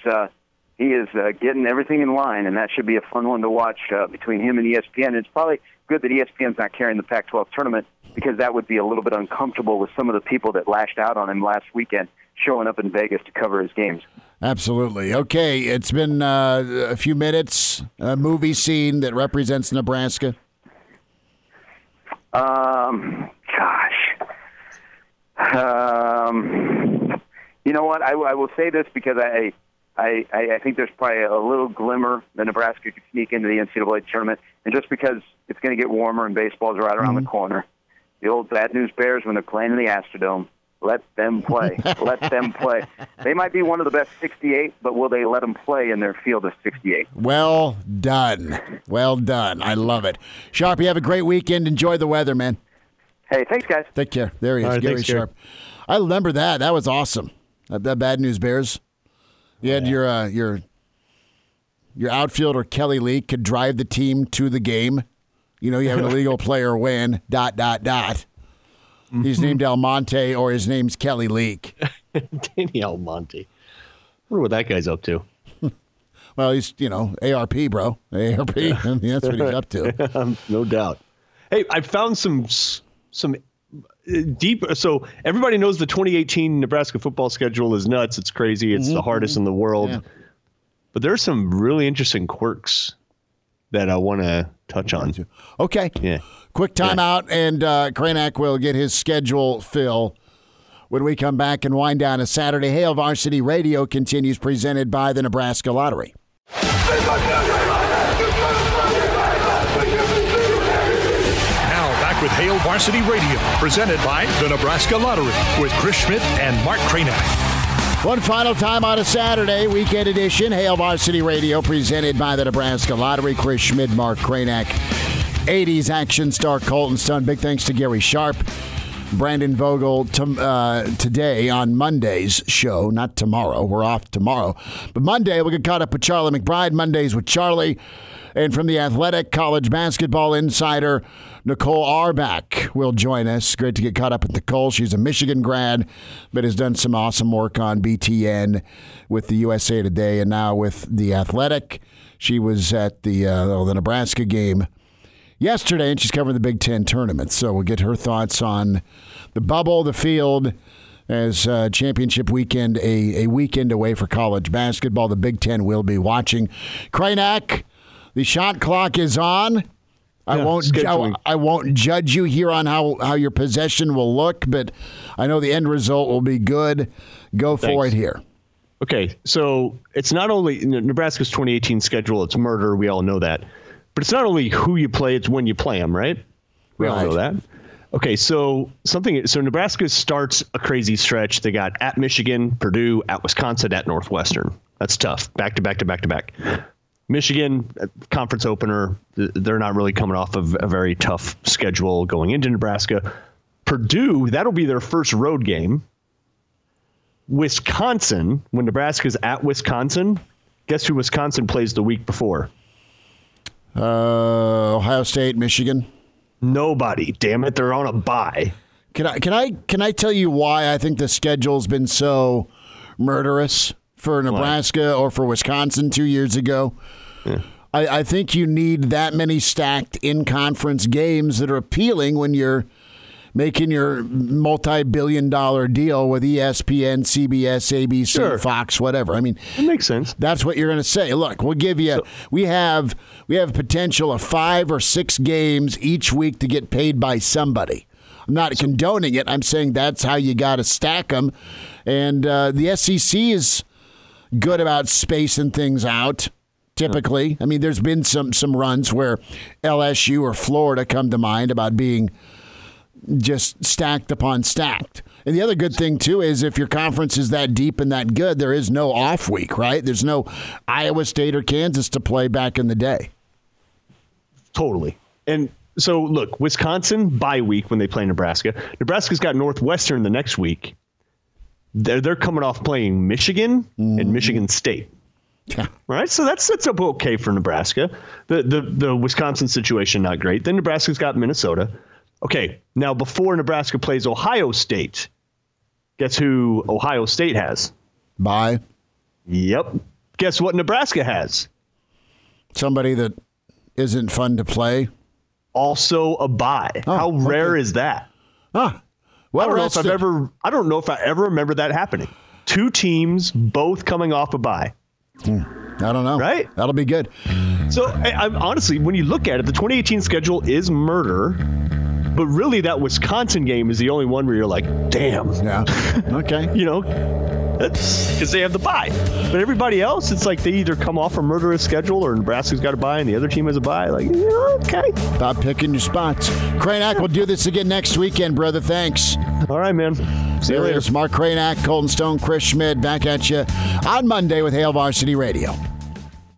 getting everything in line, and that should be a fun one to watch between him and ESPN. It's probably good that ESPN's not carrying the Pac-12 tournament, because that would be a little bit uncomfortable with some of the people that lashed out on him last weekend showing up in Vegas to cover his games. Absolutely. Okay, it's been a few minutes. A movie scene that represents Nebraska. You know what? I will say this because I think there's probably a little glimmer that Nebraska could sneak into the NCAA tournament, and just because it's going to get warmer and baseball's right around the corner. The old Bad News Bears, when they're playing in the Astrodome, let them play. Let them play. They might be one of the best 68, but will they let them play in their field of 68? Well done. Well done. I love it. Sharp, you have a great weekend. Enjoy the weather, man. Hey, thanks, guys. Take care. There he is, right, Gary thanks, Sharp. I remember that. That was awesome. That Bad News Bears. You had your outfielder, Kelly Leak, could drive the team to the game. You have an illegal player win, ... He's named Almonte, or his name's Kelly Leak. Danny Almonte. I wonder what that guy's up to. Well, he's, ARP, bro. ARP. That's what he's up to. No doubt. Hey, I found some deep. So everybody knows the 2018 Nebraska football schedule is nuts. It's crazy. It's the hardest in the world. Yeah. But there's some really interesting quirks that I want to touch on. Okay. Yeah. Quick timeout, and Kranak will get his schedule fill when we come back and wind down a Saturday. Hail Varsity Radio continues, presented by the Nebraska Lottery. Now back with Hail Varsity Radio, presented by the Nebraska Lottery, with Chris Schmidt and Mark Kranak. One final time on a Saturday, weekend edition, Hail Varsity Radio, presented by the Nebraska Lottery. Chris Schmidt, Mark Kranak. 80s action star Colton Stone. Big thanks to Gary Sharp. Brandon Vogel today on Monday's show. Not tomorrow. We're off tomorrow. But Monday, we'll get caught up with Charlie McBride. Mondays with Charlie. And from The Athletic, college basketball insider Nicole Auerbach will join us. Great to get caught up with Nicole. She's a Michigan grad, but has done some awesome work on BTN with the USA Today and now with The Athletic. She was at the Nebraska game yesterday, and she's covering the Big Ten tournament. So we'll get her thoughts on the bubble, the field, as championship weekend, a weekend away for college basketball. The Big Ten will be watching. Kranak, the shot clock is on. I won't judge you here on how your possession will look, but I know the end result will be good. Go for it here. Okay, so it's not only Nebraska's 2018 schedule, it's murder. We all know that. But it's not only who you play, it's when you play them, right? We all know that. Okay, so Nebraska starts a crazy stretch. They got at Michigan, Purdue, at Wisconsin, at Northwestern. That's tough. Back to back to back to back. Michigan, conference opener, they're not really coming off of a very tough schedule going into Nebraska. Purdue, that'll be their first road game. Wisconsin, when Nebraska's at Wisconsin, guess who Wisconsin plays the week before? Ohio State, Michigan. Nobody. Damn it, they're on a bye. Can I tell you why I think the schedule's been so murderous for Nebraska or for Wisconsin 2 years ago? Yeah. I think you need that many stacked in-conference games that are appealing when you're making your multi-billion-dollar deal with ESPN, CBS, ABC, Fox, whatever. I mean, it makes sense. That's what you're going to say. Look, we'll give you. We have potential of 5 or 6 games each week to get paid by somebody. I'm not condoning it. I'm saying that's how you got to stack them. And the SEC is good about spacing things out. Typically, I mean, there's been some runs where LSU or Florida come to mind about being just stacked upon stacked. And the other good thing, too, is if your conference is that deep and that good, there is no off week, right? There's no Iowa State or Kansas to play back in the day. Totally. And so, look, Wisconsin, bye week when they play Nebraska. Nebraska's got Northwestern the next week. They're coming off playing Michigan and Michigan State. Yeah. Right? So that's okay for Nebraska. The Wisconsin situation, not great. Then Nebraska's got Minnesota. Okay, now before Nebraska plays Ohio State, guess who Ohio State has? Bye. Yep. Guess what Nebraska has? Somebody that isn't fun to play. Also a bye. Oh, how rare is that? Huh. Well, I don't know if I ever remember that happening. 2 teams, both coming off a bye. I don't know. Right? That'll be good. So, I'm honestly, when you look at it, the 2018 schedule is murder. But really, that Wisconsin game is the only one where you're like, damn. Yeah. Okay. That's because they have the bye. But everybody else, it's like they either come off a murderous schedule or Nebraska's got a bye and the other team has a bye. Like, okay. Stop picking your spots. Kranak, we'll do this again next weekend, brother. Thanks. All right, man. See you later. Mark Kranak, Colton Stone, Chris Schmidt, back at you on Monday with Hail Varsity Radio.